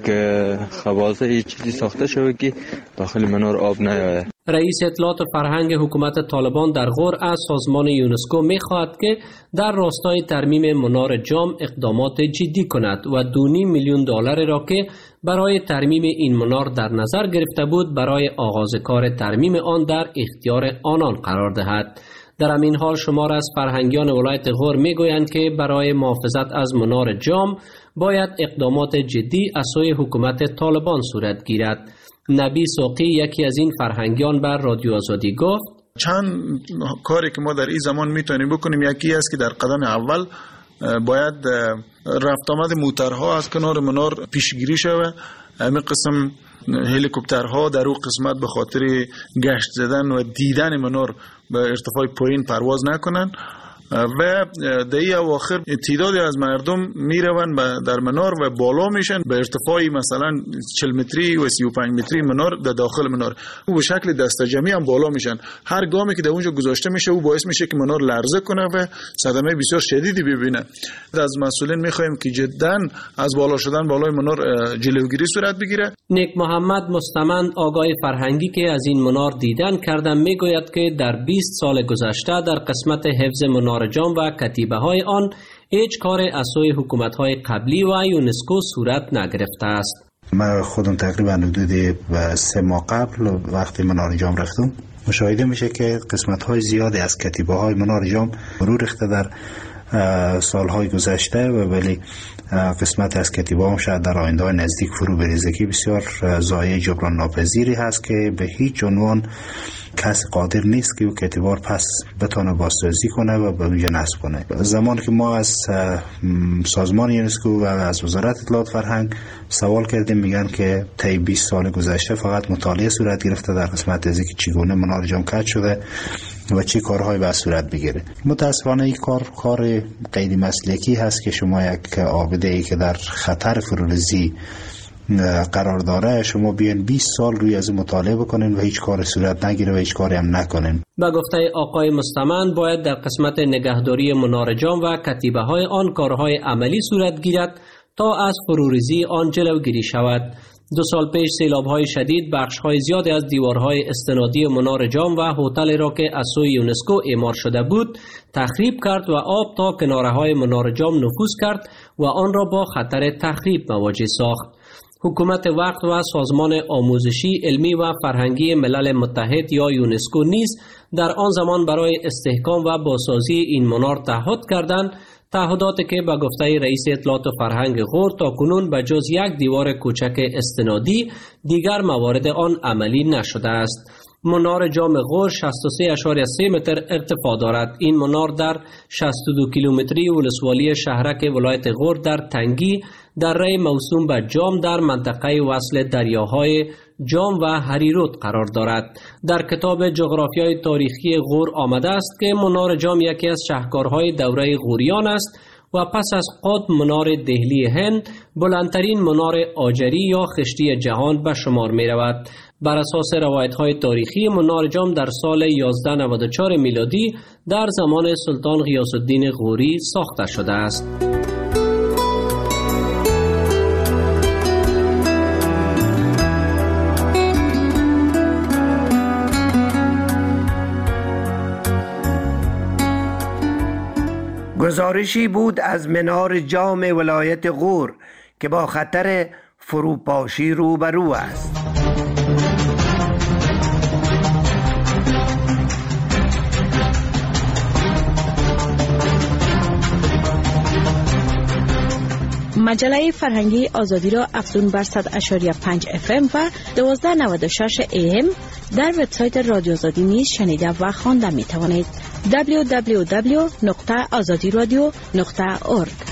خوازه چیزی ساخته شده که داخل منار آب نیاید. رئیس اطلاعات و فرهنگ حکومت طالبان در غور از سازمان یونسکو می‌خواهد که در راستای ترمیم منار جام اقدامات جدی کند و $2.5 میلیون را که برای ترمیم این منار در نظر گرفته بود برای آغاز کار ترمیم آن در اختیار آنان قرار دهد. در همین حال شمار از فرهنگیان ولایت غور میگویند که برای محافظت از منار جام باید اقدامات جدی از سوی حکومت طالبان صورت گیرد. نبی ساقی یکی از این فرهنگیان بر رادیو آزادی گفت چند کاری که ما در این زمان میتونیم بکنیم، یکی است که در قدم اول باید رفت آمد موترها از کنار منار پیشگیری شود. همین قسم هلیکوپترها در اون قسمت به خاطر گشت زدن و دیدن منار به ارتفاع پایین پرواز نکنن و در این اواخر تعدادی از مردم میروند در منار و بالا میشن به ارتفاعی مثلا 40 متری و 35 متری منار در داخل منار، او به شکل دسته جمعی هم بالا میشن. هر گامی که در اونجا گذاشته میشه او باعث میشه که منار لرزه کنه و صدمه بسیار شدیدی ببینه. از مسئولین میخوایم که جدا از بالا شدن بالای منار جلوگیری صورت بگیره. نیک محمد مستمند آگاه فرهنگی که از این منار دیدن کردن میگوید که در 20 سال گذشته در قسمت حفظ منار جام و کتیبه های آن هیچ کار از سوی حکومت های قبلی و یونسکو صورت نگرفته است. من خودم تقریبا حدود 3 ماه قبل وقتی منار جام رفتم مشاهده میشه که قسمت های زیادی از کتیبه های منار جام فرو ریخته در سالهای گذشته و ولی قسمت از کتیبه هم شاید در آینده نزدیک فرو بریزه که بسیار ضایعه جبران ناپذیری هست که به هیچ عنوان کسی قادر نیست که او کتیبه پس بتونه بازسازی کنه و به اونجا نصب کنه. زمانی که ما از سازمان یونسکو و از وزارت اطلاعات فرهنگ سوال کردیم میگن که طی 20 سال گذشته فقط مطالعه صورت گرفته در قسمت از اینکه چگونه منار جام کج شده و چه کارهایی باید صورت بگیره. متاسفانه این کار غیر مسلکی هست که شما یک عابده ای که در خطر فروریزی قرار داره شما بیان 20 سال روی از مطالعه بکنین و هیچ کار صورت نگیره و هیچ کاری هم نکنین. به گفته آقای مستمند باید در قسمت نگهداری منار جام و کتیبه های آن کارهای عملی صورت گیرد تا از فروریزی آن جلوگیری شود. 2 سال پیش سیلاب‌های شدید بخش‌های زیادی از دیوارهای استنادی منار جام و هتل را که از سوی یونسکو اعمار شده بود تخریب کرد و آب تا کناره‌های منار جام نفوذ کرد و آن را با خطر تخریب مواجه ساخت. حکومت وقت و سازمان آموزشی، علمی و فرهنگی ملل متحد یا یونسکو نیز در آن زمان برای استحکام و بازسازی این منار تعهد کردند، تعهداتی که به گفته رئیس اطلاعات و فرهنگ غور تا کنون به جز یک دیوار کوچک استنادی دیگر موارد آن عملی نشده است. منار جام غور 63.3 متر ارتفاع دارد. این منار در 62 کیلومتری ولسوالی شهرک ولایت غور در تنگی دره موسوم به جام در منطقه وصل دریاهای جام و هریرود قرار دارد. در کتاب جغرافیای تاریخی غور آمده است که منار جام یکی از شاهکارهای دوره غوریان است و پس از قطب منار دهلی هند بلندترین منار آجری یا خشتی جهان به شمار می رود. بر اساس روایت‌های تاریخی منار جام در سال 1194 میلادی در زمان سلطان غیاث الدین غوری ساخته شده است. گزارشی بود از منار جام ولایت غور که با خطر فروپاشی روبرو است. مجله فرهنگی آزادی را افزون بر 100.5 FM و 1296 AM در وبسایت رادیو آزادی نیز شنیده و خوانده می توانید. www.azadiradio.org.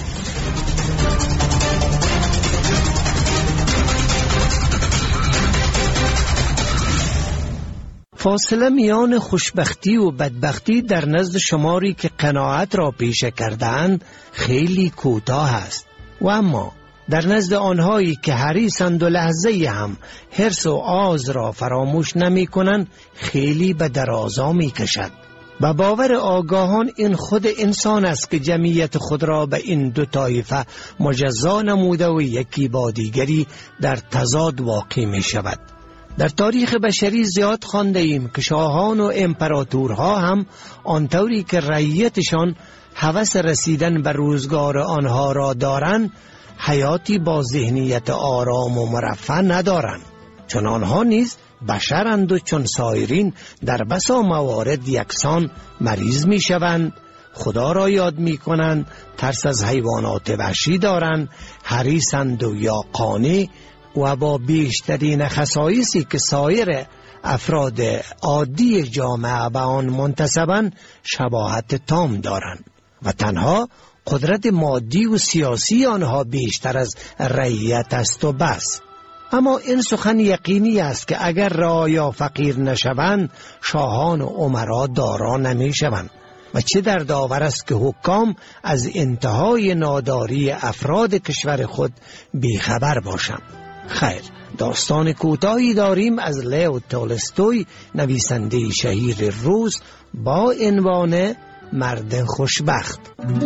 فاصله میان خوشبختی و بدبختی در نزد شماری که قناعت را پیشه کردند خیلی کوتاه است و اما در نزد آنهایی که حریصند و لحظه هم حرص و آز را فراموش نمی کنند خیلی به درازا می کشد. و باور آگاهان این خود انسان است که جمعیت خود را به این دو طایفه مجزا نموده و یکی با دیگری در تضاد واقع می شود. در تاریخ بشری زیاد خوانده ایم که شاهان و امپراتورها هم آنطوری که رعیتشان هوس رسیدن به روزگار آنها را دارند، حیاتی با ذهنیت آرام و مرفه ندارند، چون آنها نیز بشرند و چون سایرین در بسا موارد یکسان مریض می شوند، خدا را یاد می کنند، ترس از حیوانات وحشی دارند، حریصند و یا قانع و با بیشترین خصایصی که سایر افراد عادی جامعه به آن منتسبند شباهت تام دارند و تنها قدرت مادی و سیاسی آنها بیشتر از رعیت است و بس. اما این سخن یقینی است که اگر رعایا فقیر نشوند، شاهان و امرا دارا نمی شوند و چه دردآور است که حکام از انتهای ناداری افراد کشور خود بیخبر باشند. خیر، داستان کوتاهی داریم از لیو تولستوی، نویسنده شهیر روس، با عنوان مرد خوشبخت.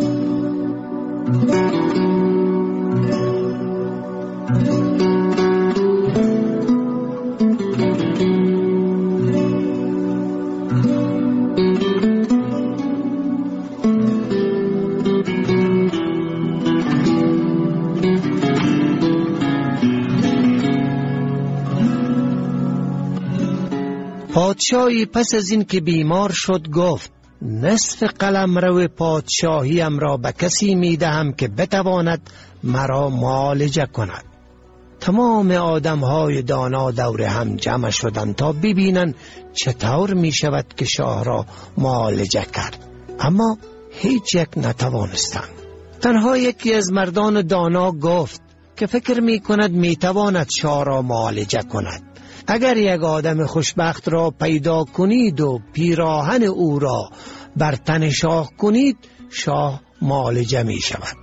پادشاهی پس از این که بیمار شد گفت: نصف قلمرو پادشاهیم را به کسی می دهم که بتواند مرا معالجه کند. تمام آدمهای دانا دور هم جمع شدند تا ببینند چطور می شود که شاه را معالجه کرد، اما هیچ یک نتوانستند. تنها یکی از مردان دانا گفت که فکر می کند می تواند شاه را معالجه کند. اگر یک آدم خوشبخت را پیدا کنید و پیراهن او را بر تن شاه کنید، شاه معالجه می شود.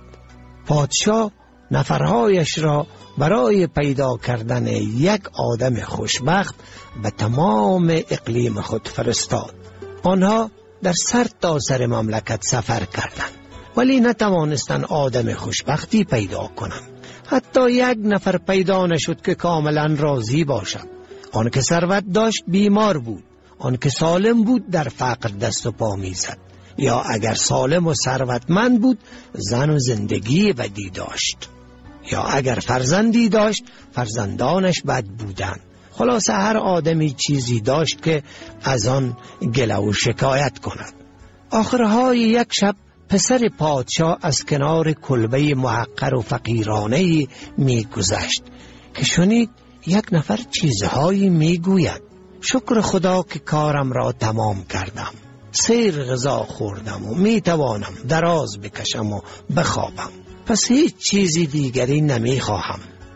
پادشاه نفرهایش را برای پیدا کردن یک آدم خوشبخت به تمام اقلیم خود فرستاد. آنها در سر تا سر مملکت سفر کردند، ولی نتوانستند آدم خوشبختی پیدا کنند. حتی یک نفر پیدا نشد که کاملا راضی باشد. آن که ثروت داشت بیمار بود، آن که سالم بود در فقر دست و پا میزد، یا اگر سالم و ثروتمند بود زن و زندگی بدی داشت، یا اگر فرزندی داشت فرزندانش بد بودند. خلاصه هر آدمی چیزی داشت که از آن گله و شکایت کند. آخرهای یک شب پسر پادشاه از کنار کلبه محقر و فقیرانه‌ای می‌گذشت که شنید یک نفر چیزهایی میگوید: شکر خدا که کارم را تمام کردم، سیر غذا خوردم و میتوانم دراز بکشم و بخوابم، پس هیچ چیزی دیگری نمیخواهم.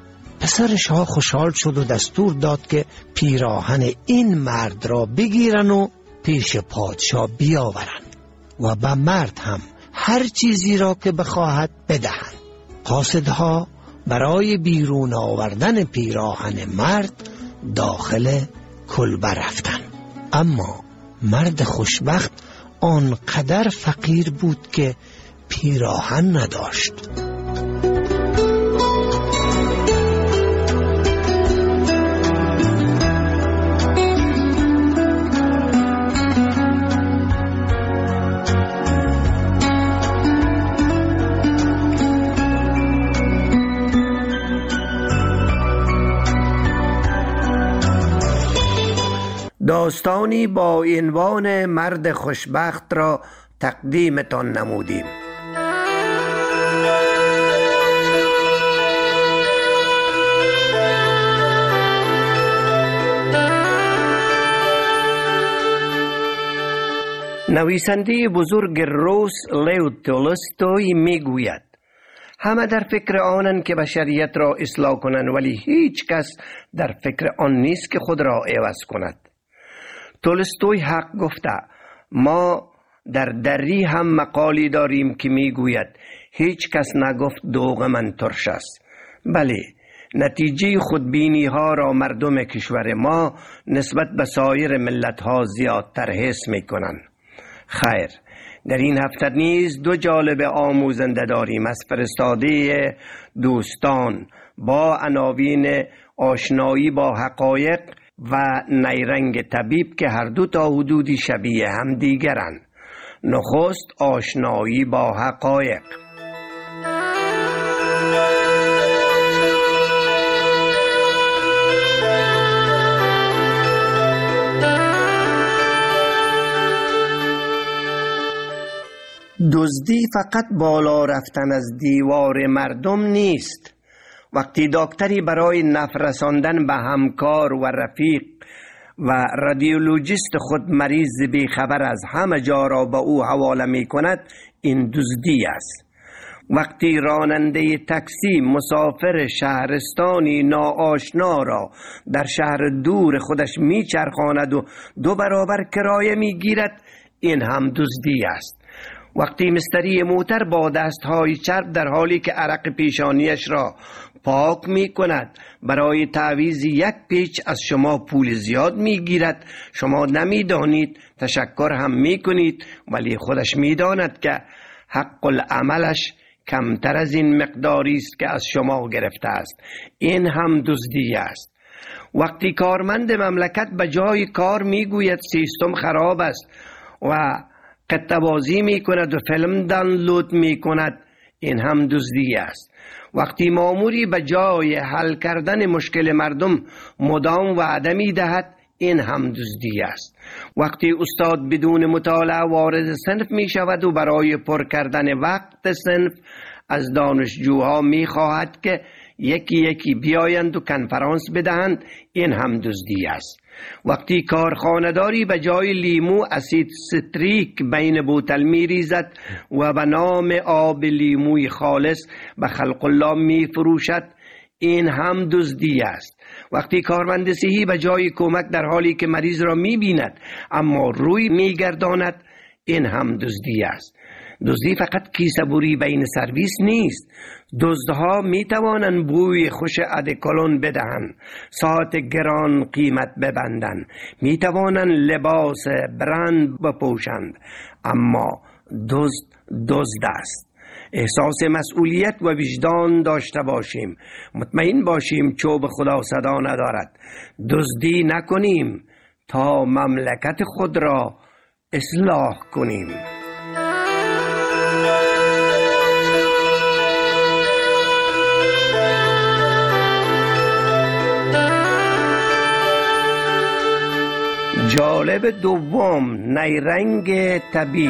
پسر شاه خوشحال شد و دستور داد که پیراهن این مرد را بگیرن و پیش پادشاه بیاورند و به مرد هم هر چیزی را که بخواهد بدهند. قاصدها برای بیرون آوردن پیراهن مرد داخل کلبه رفتند، اما مرد خوشبخت آنقدر فقیر بود که پیراهن نداشت. داستانی با عنوان مرد خوشبخت را تقدیمتان نمودیم. نویسنده بزرگ روس لیو تولستوی میگوید: همه در فکر آنند که بشریت را اصلاح کنند، ولی هیچ کس در فکر آن نیست که خود را عوض کند. تولستوی حق گفته. ما در دری هم مقالی داریم که میگوید: هیچ کس نگفت دوغ من ترش است. بله، نتیجه خودبینی ها را مردم کشور ما نسبت به سایر ملت ها زیادتر حس می کنند. خیر، در این هفته نیز دو جالب آموزنده داریم از فرستاده دوستان با عناوین آشنایی با حقایق و نیرنگ طبیب که هر دو تا حدودی شبیه هم دیگرند. نخست آشنایی با حقایق. دزدی فقط بالا رفتن از دیوار مردم نیست. وقتی دکتری برای نفع رساندن به همکار و رفیق و رادیولوژیست خود مریض بیخبر از همه جا را به او حواله می کند، این دزدی است. وقتی راننده تاکسی مسافر شهرستانی ناآشنا را در شهر دور خودش می چرخاند و 2 برابر کرایه می گیرد، این هم دزدی است. وقتی مستری موتر با دستهای چرب در حالی که عرق پیشانیش را پاک می کند برای تعویض 1 پیچ از شما پول زیاد می گیرد، شما نمی دانید، تشکر هم می کنید، ولی خودش می داند که حق العملش کمتر از این مقداری است که از شما گرفته است. این هم دزدی است. وقتی کارمند مملکت به جای کار می گوید سیستم خراب است و قطعه بازی می کند و فیلم دانلود می کند، این هم دزدی است. وقتی ماموری به جای حل کردن مشکل مردم مدام وعده می دهد، این هم دزدی است. وقتی استاد بدون مطالعه وارد صنف می شود و برای پر کردن وقت صنف از دانشجوها می خواهد که یکی یکی بیایند و کنفرانس بدهند، این هم دزدی است. وقتی کارخانه‌داری به جای لیمو اسید ستریک بین بوتل می ریزد و به نام آب لیموی خالص به خلق الله می فروشد، این هم دزدی است. وقتی کارمند صحی به جای کمک در حالی که مریض را می بیند اما روی می گرداند، این هم دزدی است. دزدی فقط کیسه بری بین سرویس نیست. دزدها می توانند بوی خوش ادکلون بدهند، ساعت گران قیمت ببندند، می توانند لباس برند بپوشند، اما دزد است. احساس مسئولیت و وجدان داشته باشیم. مطمئن باشیم چوب خدا صدا ندارد. دزدی نکنیم تا مملکت خود را اصلاح کنیم. جالب دوم، نیرنگ طبیب.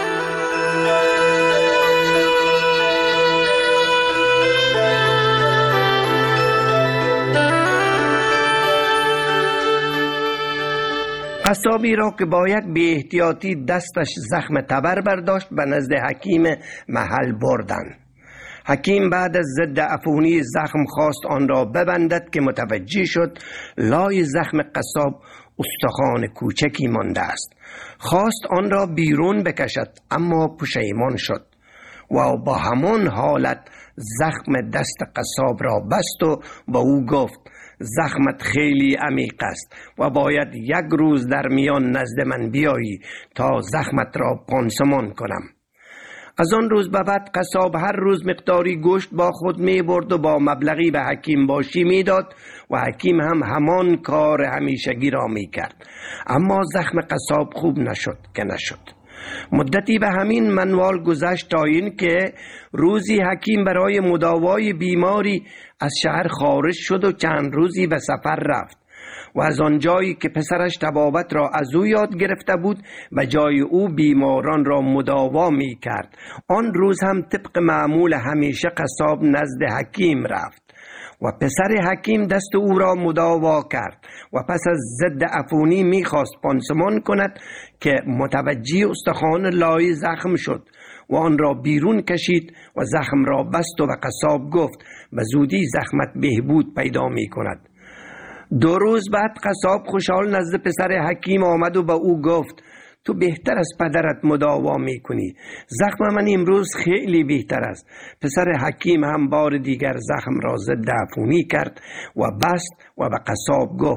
قصابی را که باید به احتیاطی دستش زخم تبر برداشت به نزد حکیم محل بردند. حکیم بعد از ضد عفونی زخم خواست آن را ببندد که متوجه شد لای زخم قصاب استخوان کوچکی مانده است. خواست آن را بیرون بکشد اما پشیمان شد و با همان حالت زخم دست قصاب را بست و با او گفت زخمت خیلی عمیق است و باید 1 روز در میان نزد من بیایی تا زخمت را پانسمان کنم. از آن روز به بعد قصاب هر روز مقداری گوشت با خود می برد و با مبلغی به حکیم باشی می داد و حکیم هم همان کار همیشگی را می کرد. اما زخم قصاب خوب نشد. مدتی به همین منوال گذشت تا این که روزی حکیم برای مداوای بیماری از شهر خارج شد و چند روزی به سفر رفت و از آنجایی که پسرش طبابت را از او یاد گرفته بود به جای او بیماران را مداوا می کرد. آن روز هم طبق معمول همیشه قصاب نزد حکیم رفت و پسر حکیم دست او را مداوا کرد و پس از ضد عفونی می خواست پانسمان کند که متوجه استخوان لای زخم شد و آن را بیرون کشید و زخم را بست و به قصاب گفت به زودی زخمت بهبود پیدا می کند. 2 روز بعد قصاب خوشحال نزد پسر حکیم آمد و به او گفت تو بهتر از پدرت مداوا می کنی. زخم من امروز خیلی بهتر است. پسر حکیم هم بار دیگر زخم را ضد عفونی کرد و بست و به قصاب گفت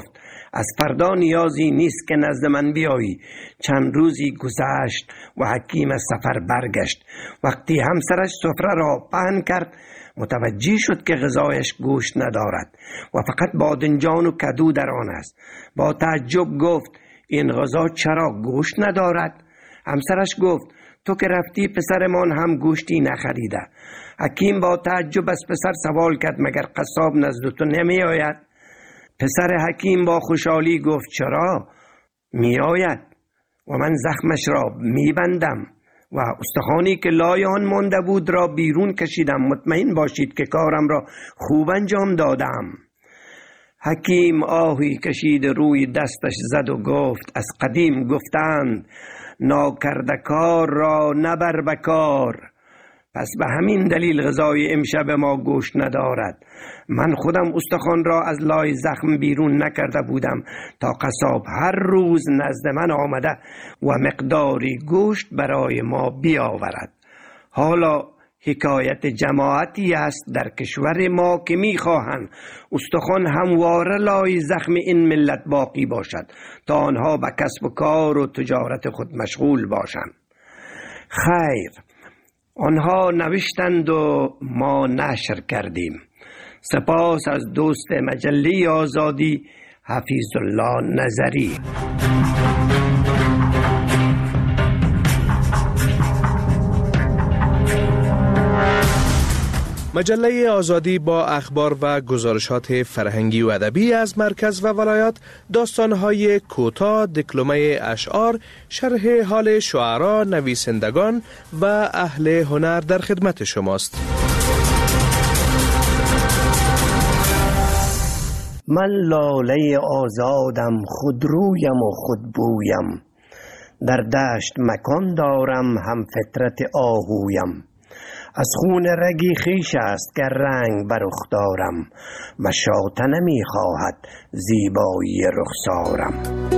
از فردا نیازی نیست که نزد من بیایی. چند روزی گذشت و حکیم از سفر برگشت. وقتی همسرش سفره را پهن کرد متوجه شد که غذایش گوشت ندارد و فقط بادنجان و کدو در آن است. با تعجب گفت این غذا چرا گوشت ندارد؟ همسرش گفت تو که رفتی پسرمان هم گوشتی نخریده. حکیم با تعجب از پسر سوال کرد مگر قصاب نزد تو نمی آید؟ پسر حکیم با خوشحالی گفت چرا؟ می آید و من زخمش را می بندم و استخوانی که لای آن مانده بود را بیرون کشیدم. مطمئن باشید که کارم را خوب انجام دادم. حکیم آهی کشید روی دستش زد و گفت از قدیم گفتند ناکرده کار را نبر بکار. پس به همین دلیل غذای امشب ما گوشت ندارد. من خودم استخوان را از لای زخم بیرون نکرده بودم تا قصاب هر روز نزد من آمده و مقداری گوشت برای ما بیاورد. حالا حکایت جماعتی است در کشور ما که میخواهند استخوان همواره لای زخم این ملت باقی باشد تا آنها به کسب و کار و تجارت خود مشغول باشند. خیر، آنها نوشتند و ما نشر کردیم. سپاس از دوست مجله آزادی حفیظ الله نظری. مجله آزادی با اخبار و گزارشات فرهنگی و ادبی از مرکز و ولایات، داستان‌های کوتاه، دکلمه اشعار، شرح حال شعرا، نویسندگان و اهل هنر در خدمت شماست. من لاله آزادم، خودرویم و خودبویم، در دشت مکان دارم، هم فطرت آهویم. از خون رگی خیش است که رنگ بر رخ دارم، مشاطه نمی خواهد زیبایی رخسارم.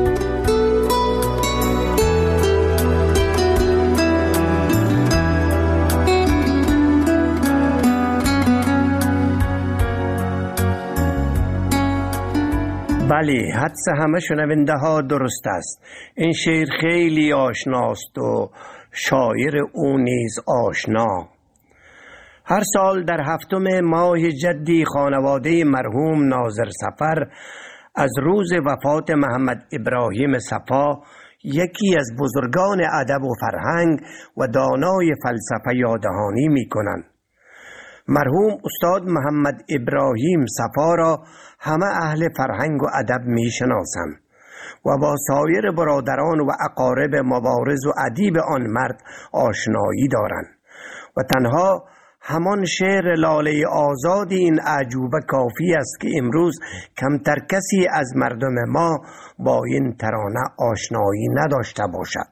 بله، حدس همه شنونده ها درست است. این شعر خیلی آشناست و شاعر او نیز آشنا. هر سال در هفتم ماه جدی خانواده مرحوم ناظر صفر از روز وفات محمد ابراهیم صفا، یکی از بزرگان ادب و فرهنگ و دانای فلسفه، یاددهانی می کنند. مرحوم استاد محمد ابراهیم صفا را همه اهل فرهنگ و ادب می شناسند و با سایر برادران و اقارب مبارز و ادیب آن مرد آشنایی دارند و تنها همان شعر لاله آزادی این اعجوبه کافی است که امروز کمتر کسی از مردم ما با این ترانه آشنایی نداشته باشد.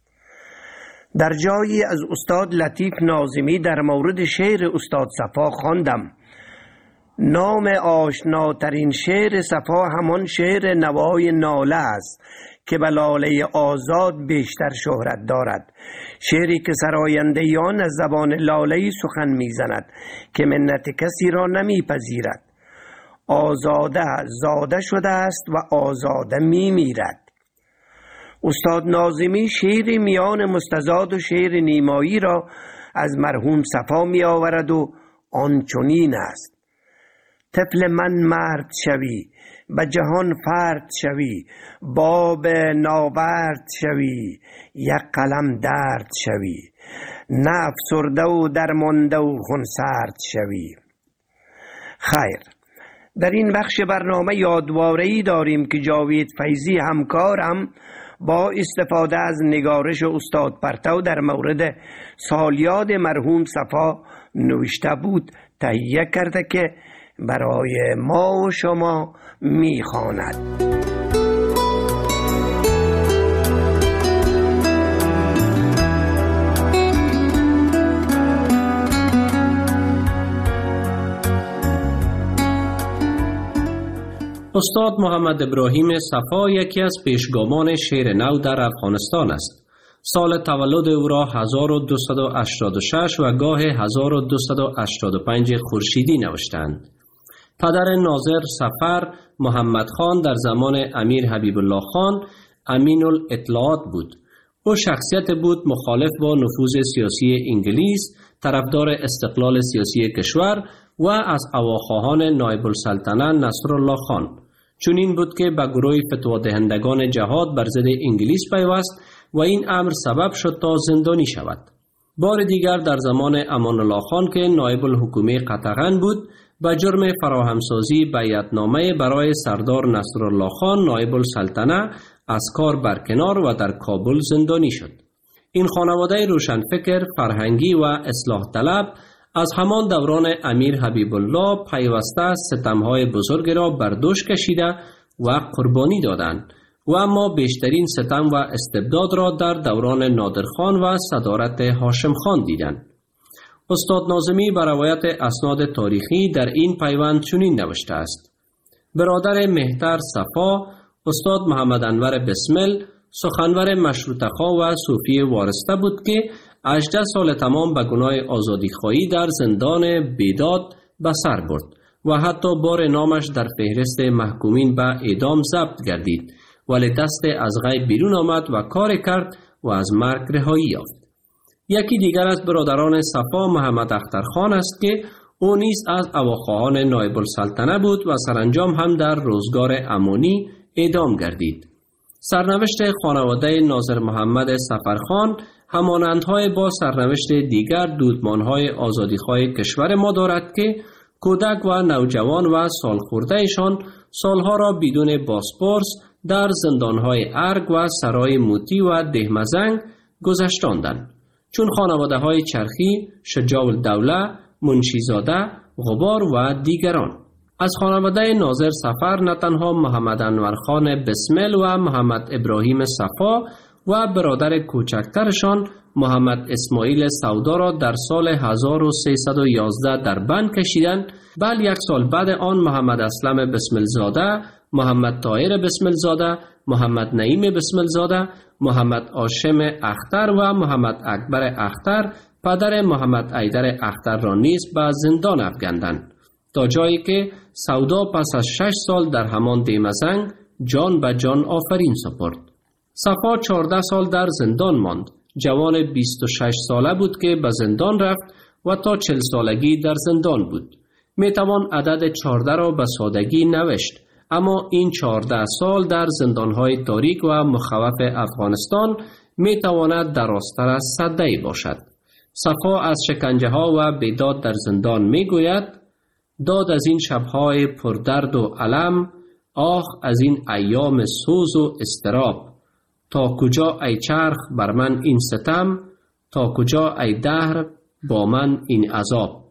در جایی از استاد لطیف ناظمی در مورد شعر استاد صفا خواندم. نام آشناترین شعر صفا همان شعر نوای ناله است که به لاله آزاد بیشتر شهرت دارد. شعری که سرایندگان از زبان لاله‌ای سخن میزند که منت کسی را نمیپذیرد. آزاده زاده شده است و آزاده میمیرد. استاد ناظمی شعر میان مستزاد و شعر نیمایی را از مرحوم صفا می آورد و آنچنین است: طفل من مرد شوی، به جهان فرد شوی، باب ناورد شوی، یک قلم درد شوی، نه افسرده و درمانده و خونسرد شوی. خیر، در این بخش برنامه یادواره‌ای داریم که جاوید فیضی همکارم با استفاده از نگارش استاد پرتو در مورد سالیاد مرحوم صفا نوشته بود تهیه کرده که برای ما و شما میخواند. استاد محمد ابراهیم صفا یکی از پیشگامان شعر نو در افغانستان است. سال تولد او را 1286 و گاه 1285 خورشیدی نوشتند. پدر ناظر صفر محمد خان در زمان امیر حبیب الله خان امین الاطلاعات بود. او شخصیت بود مخالف با نفوذ سیاسی انگلیس، طرفدار استقلال سیاسی کشور و از هواخواهان نایب السلطنه نصرالله خان. چون این بود که به گروه فتوا دهندگان جهاد بر ضد انگلیس پیوست و این امر سبب شد تا زندانی شود. بار دیگر در زمان امان الله خان که نایب الحکومه قطغن بود، به جرم فراهمسازی بیعتنامه برای سردار نصرالله خان نایب السلطنه از کار برکنار و در کابل زندانی شد. این خانواده روشنفکر، فرهنگی و اصلاح طلب از همان دوران امیر حبیب الله پیوسته ستمهای بزرگ را بر دوش کشیده و قربانی دادند و اما بیشترین ستم و استبداد را در دوران نادرخان و صدارت هاشم خان دیدند. استاد ناظمی بر روایت اسناد تاریخی در این پیوند چنین نوشته است: برادر مهتر صفا، استاد محمد انور بسمل، سخنور مشروطه‌خواه و صوفی وارسته بود که 18 سال تمام به گناه آزادیخواهی در زندان بیداد به سر برد و حتی بار نامش در فهرست محکومین به اعدام ضبط گردید، ولی دست از غیب بیرون آمد و کار کرد و از مرگ رهایی یافت. یکی دیگر از برادران صفا محمد اخترخان است که او نیز از هواخواهان نایب السلطنه بود و سرانجام هم در روزگار امانی اعدام گردید. سرنوشت خانواده ناظر محمد سفرخان همانندهای با سرنوشت دیگر دودمانهای آزادیخواه کشور ما دارد که کودک و نوجوان و سالخوردهشان سالها را بدون پاسپورت در زندانهای ارگ و سرای موتی و دهمزنگ گذشتاندند، چون خانواده های چرخی، شجاع الدوله، منشیزاده، غبار و دیگران. از خانواده ناظر سفر نه تنها محمد انورخان بسمل و محمد ابراهیم صفا و برادر کوچکترشان محمد اسماعیل سودا را در سال 1311 در بند کشیدند، بل یک سال بعد آن محمد اسلم بسملزاده، محمد طاهر بسملزاده، محمد نعیم بسملزاده، محمد هاشم اختر و محمد اکبر اختر پدر محمد ایدر اختر را نیز به زندان افکندند، تا جایی که سودا پس از 6 سال در همان دیمزنگ جان به جان آفرین سپرد. صفا 14 سال در زندان ماند. جوان 26 ساله بود که به زندان رفت و تا 40 سالگی در زندان بود. می توان عدد 14 را به سادگی نوشت، اما این 14 سال در زندانهای تاریک و مخوف افغانستان می تواند درازتر از سده‌ای باشد. صفا از شکنجه ها و بیداد در زندان می گوید: داد از این شبهای پردرد و علم، آخ از این ایام سوز و استراب. تا کجا ای چرخ بر من این ستم، تا کجا ای دهر با من این عذاب.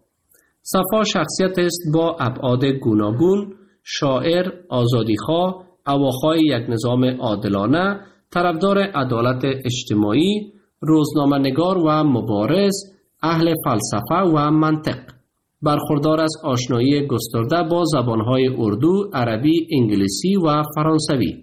صفا شخصیت است با ابعاد گوناگون، شاعر، آزادیخواه، هواخواه یک نظام عادلانه، طرفدار عدالت اجتماعی، روزنامه نگار و مبارز، اهل فلسفه و منطق. برخوردار از آشنایی گسترده با زبانهای اردو، عربی، انگلیسی و فرانسوی.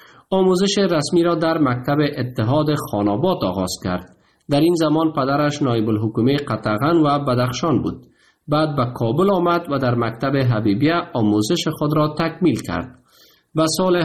آموزش رسمی را در مکتب اتحاد خاناباد آغاز کرد. در این زمان پدرش نایب الحکومه قطغن و بدخشان بود. بعد به کابل آمد و در مکتب حبیبیه آموزش خود را تکمیل کرد. و سال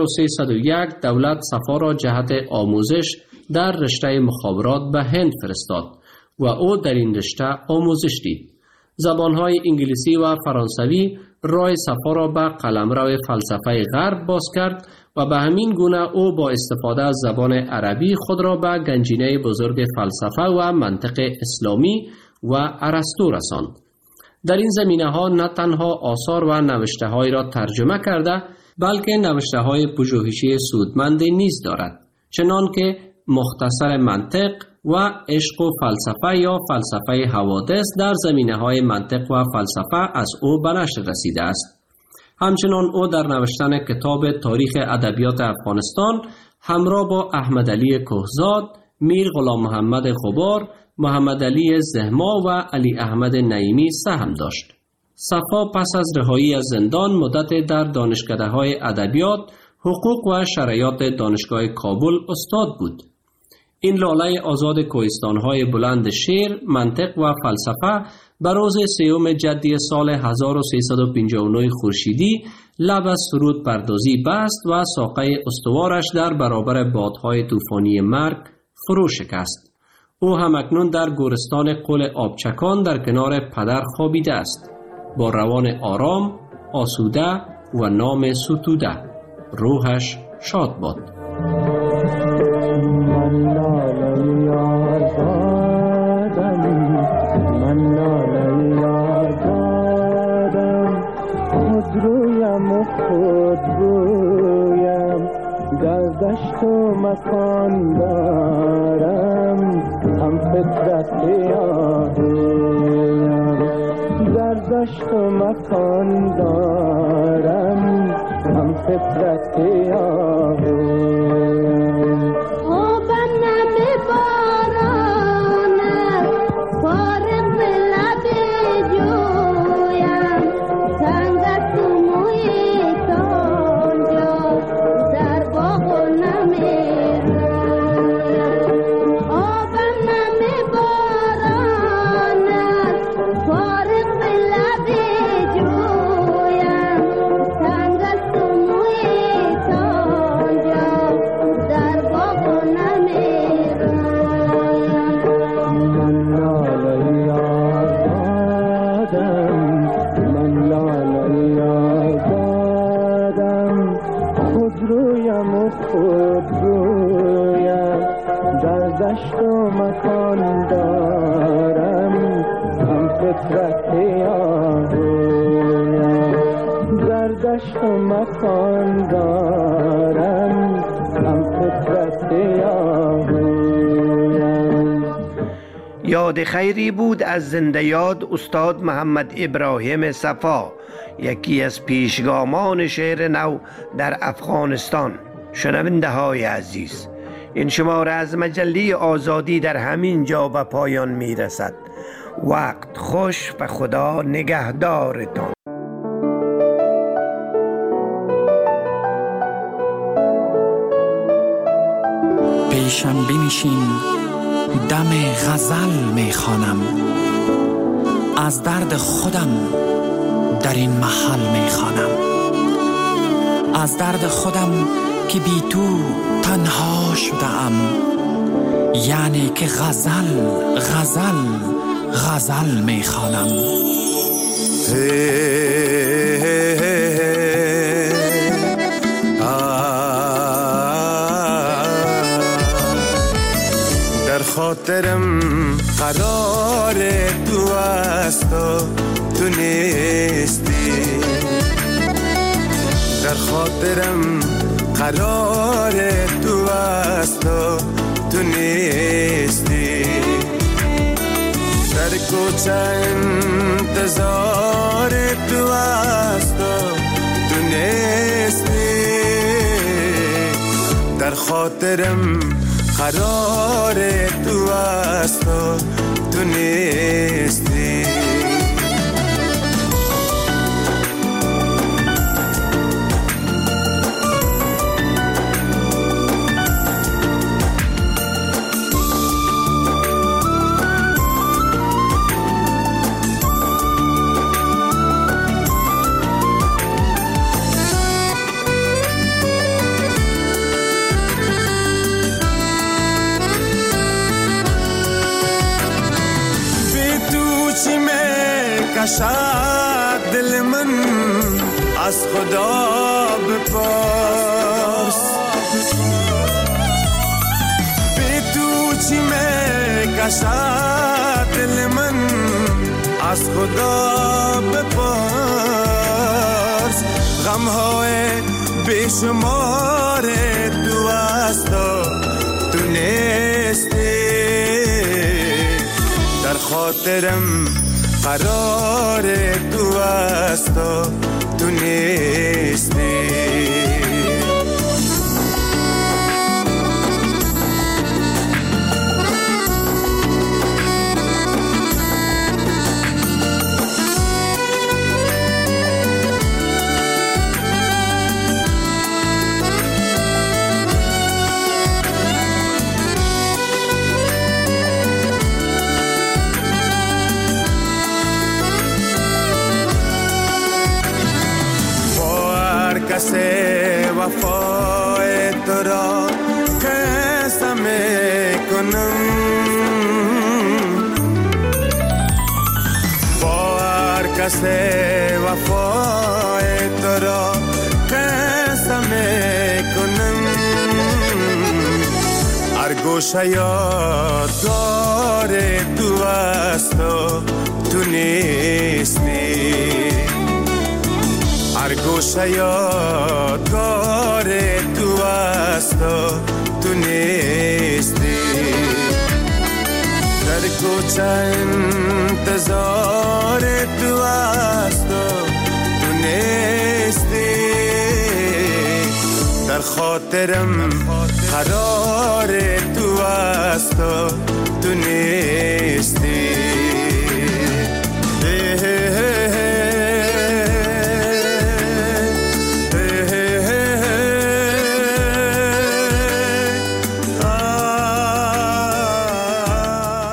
1301 دولت صفا را جهت آموزش در رشته مخابرات به هند فرستاد و او در این رشته آموزش دید. زبانهای انگلیسی و فرانسوی راه صفا را به قلمرو فلسفه غرب باز کرد و به همین گونه او با استفاده از زبان عربی خود را به گنجینه بزرگ فلسفه و منطق اسلامی و ارسطو رساند. در این زمینه ها نه تنها آثار و نوشته های را ترجمه کرده، بلکه نوشته های پژوهشی سودمند نیز دارد، چنان که مختصر منطق و عشق و فلسفه یا فلسفه حوادث در زمینه های منطق و فلسفه از او به نشر رسیده است. همچنان او در نوشتن کتاب تاریخ ادبیات افغانستان همراه با احمد علی کهزاد، میر غلام محمد غبار، محمد علی زهما و علی احمد نعیمی سهم داشت. صفا پس از رهایی از زندان مدت در دانشکده‌های ادبیات، حقوق و شرایط دانشگاه کابل استاد بود. این لاله آزاد کوهستان‌های بلند شعر، منطق و فلسفه به روز 3 جدی سال 1359 خورشیدی لب از سرود پردازی بست و ساقه استوارش در برابر بادهای طوفانی مرگ فرو شکست. او همکنون در گورستان قل آبچکان در کنار پدر خوابیده است، با روان آرام، آسوده و نام ستوده. روحش شاد باد. در دشت و مکان دارم، هم فطرت یاریم. در دشت و مکان دارم، هم فطرت یاریم. آبم نمی بارانم، فارغ به لب جویم. تنگت تو موی تانجا، در باغ نمی رویم. آبم نمی بارانم، فارغ به لب جویم. تنگت تو موی تانجا، در باغ نمی من لاله آزادم، خود رویم و خود رویم. در دشت و مکان دارم، هم فطرت یاریم. در دشت و مکان دارم، هم فطرت یاریم. یاد خیری بود از زنده یاد استاد محمد ابراهیم صفا، یکی از پیشگامان شعر نو در افغانستان. شنونده های عزیز، این شماره از مجله آزادی در همین جا به پایان می رسد. وقت خوش و خدا نگهدارتان. پیشم بنشین، دم غزل میخوانم. از درد خودم در این محل میخوانم. از درد خودم که بی تو تنها شدم. یعنی که غزل غزل غزل میخوانم. در خاطرم قرار تو است و تو نیستی. در خاطرم قرار تو است و تو نیستی. در کوچه انتظار تو است و تو نیستی. در خاطرم قرار تو است و تو نیستی. کشد دل من از خدا بپرس. بی تو چی می کشد دل من از خدا بپرس. غمهای بیشمار تو است و تو نیستی. در خاطرم قرار تو است و تو نیستی. کس وفای تو را قسم کنم با هر کس وفای تو را قسم کنم هر گوشه یادگار تو است و تو نیستی هر گوشه یادگار تو است و تو نیستی در کوچه انتظار تو است و تو نیستی در خاطرم قرار تو است و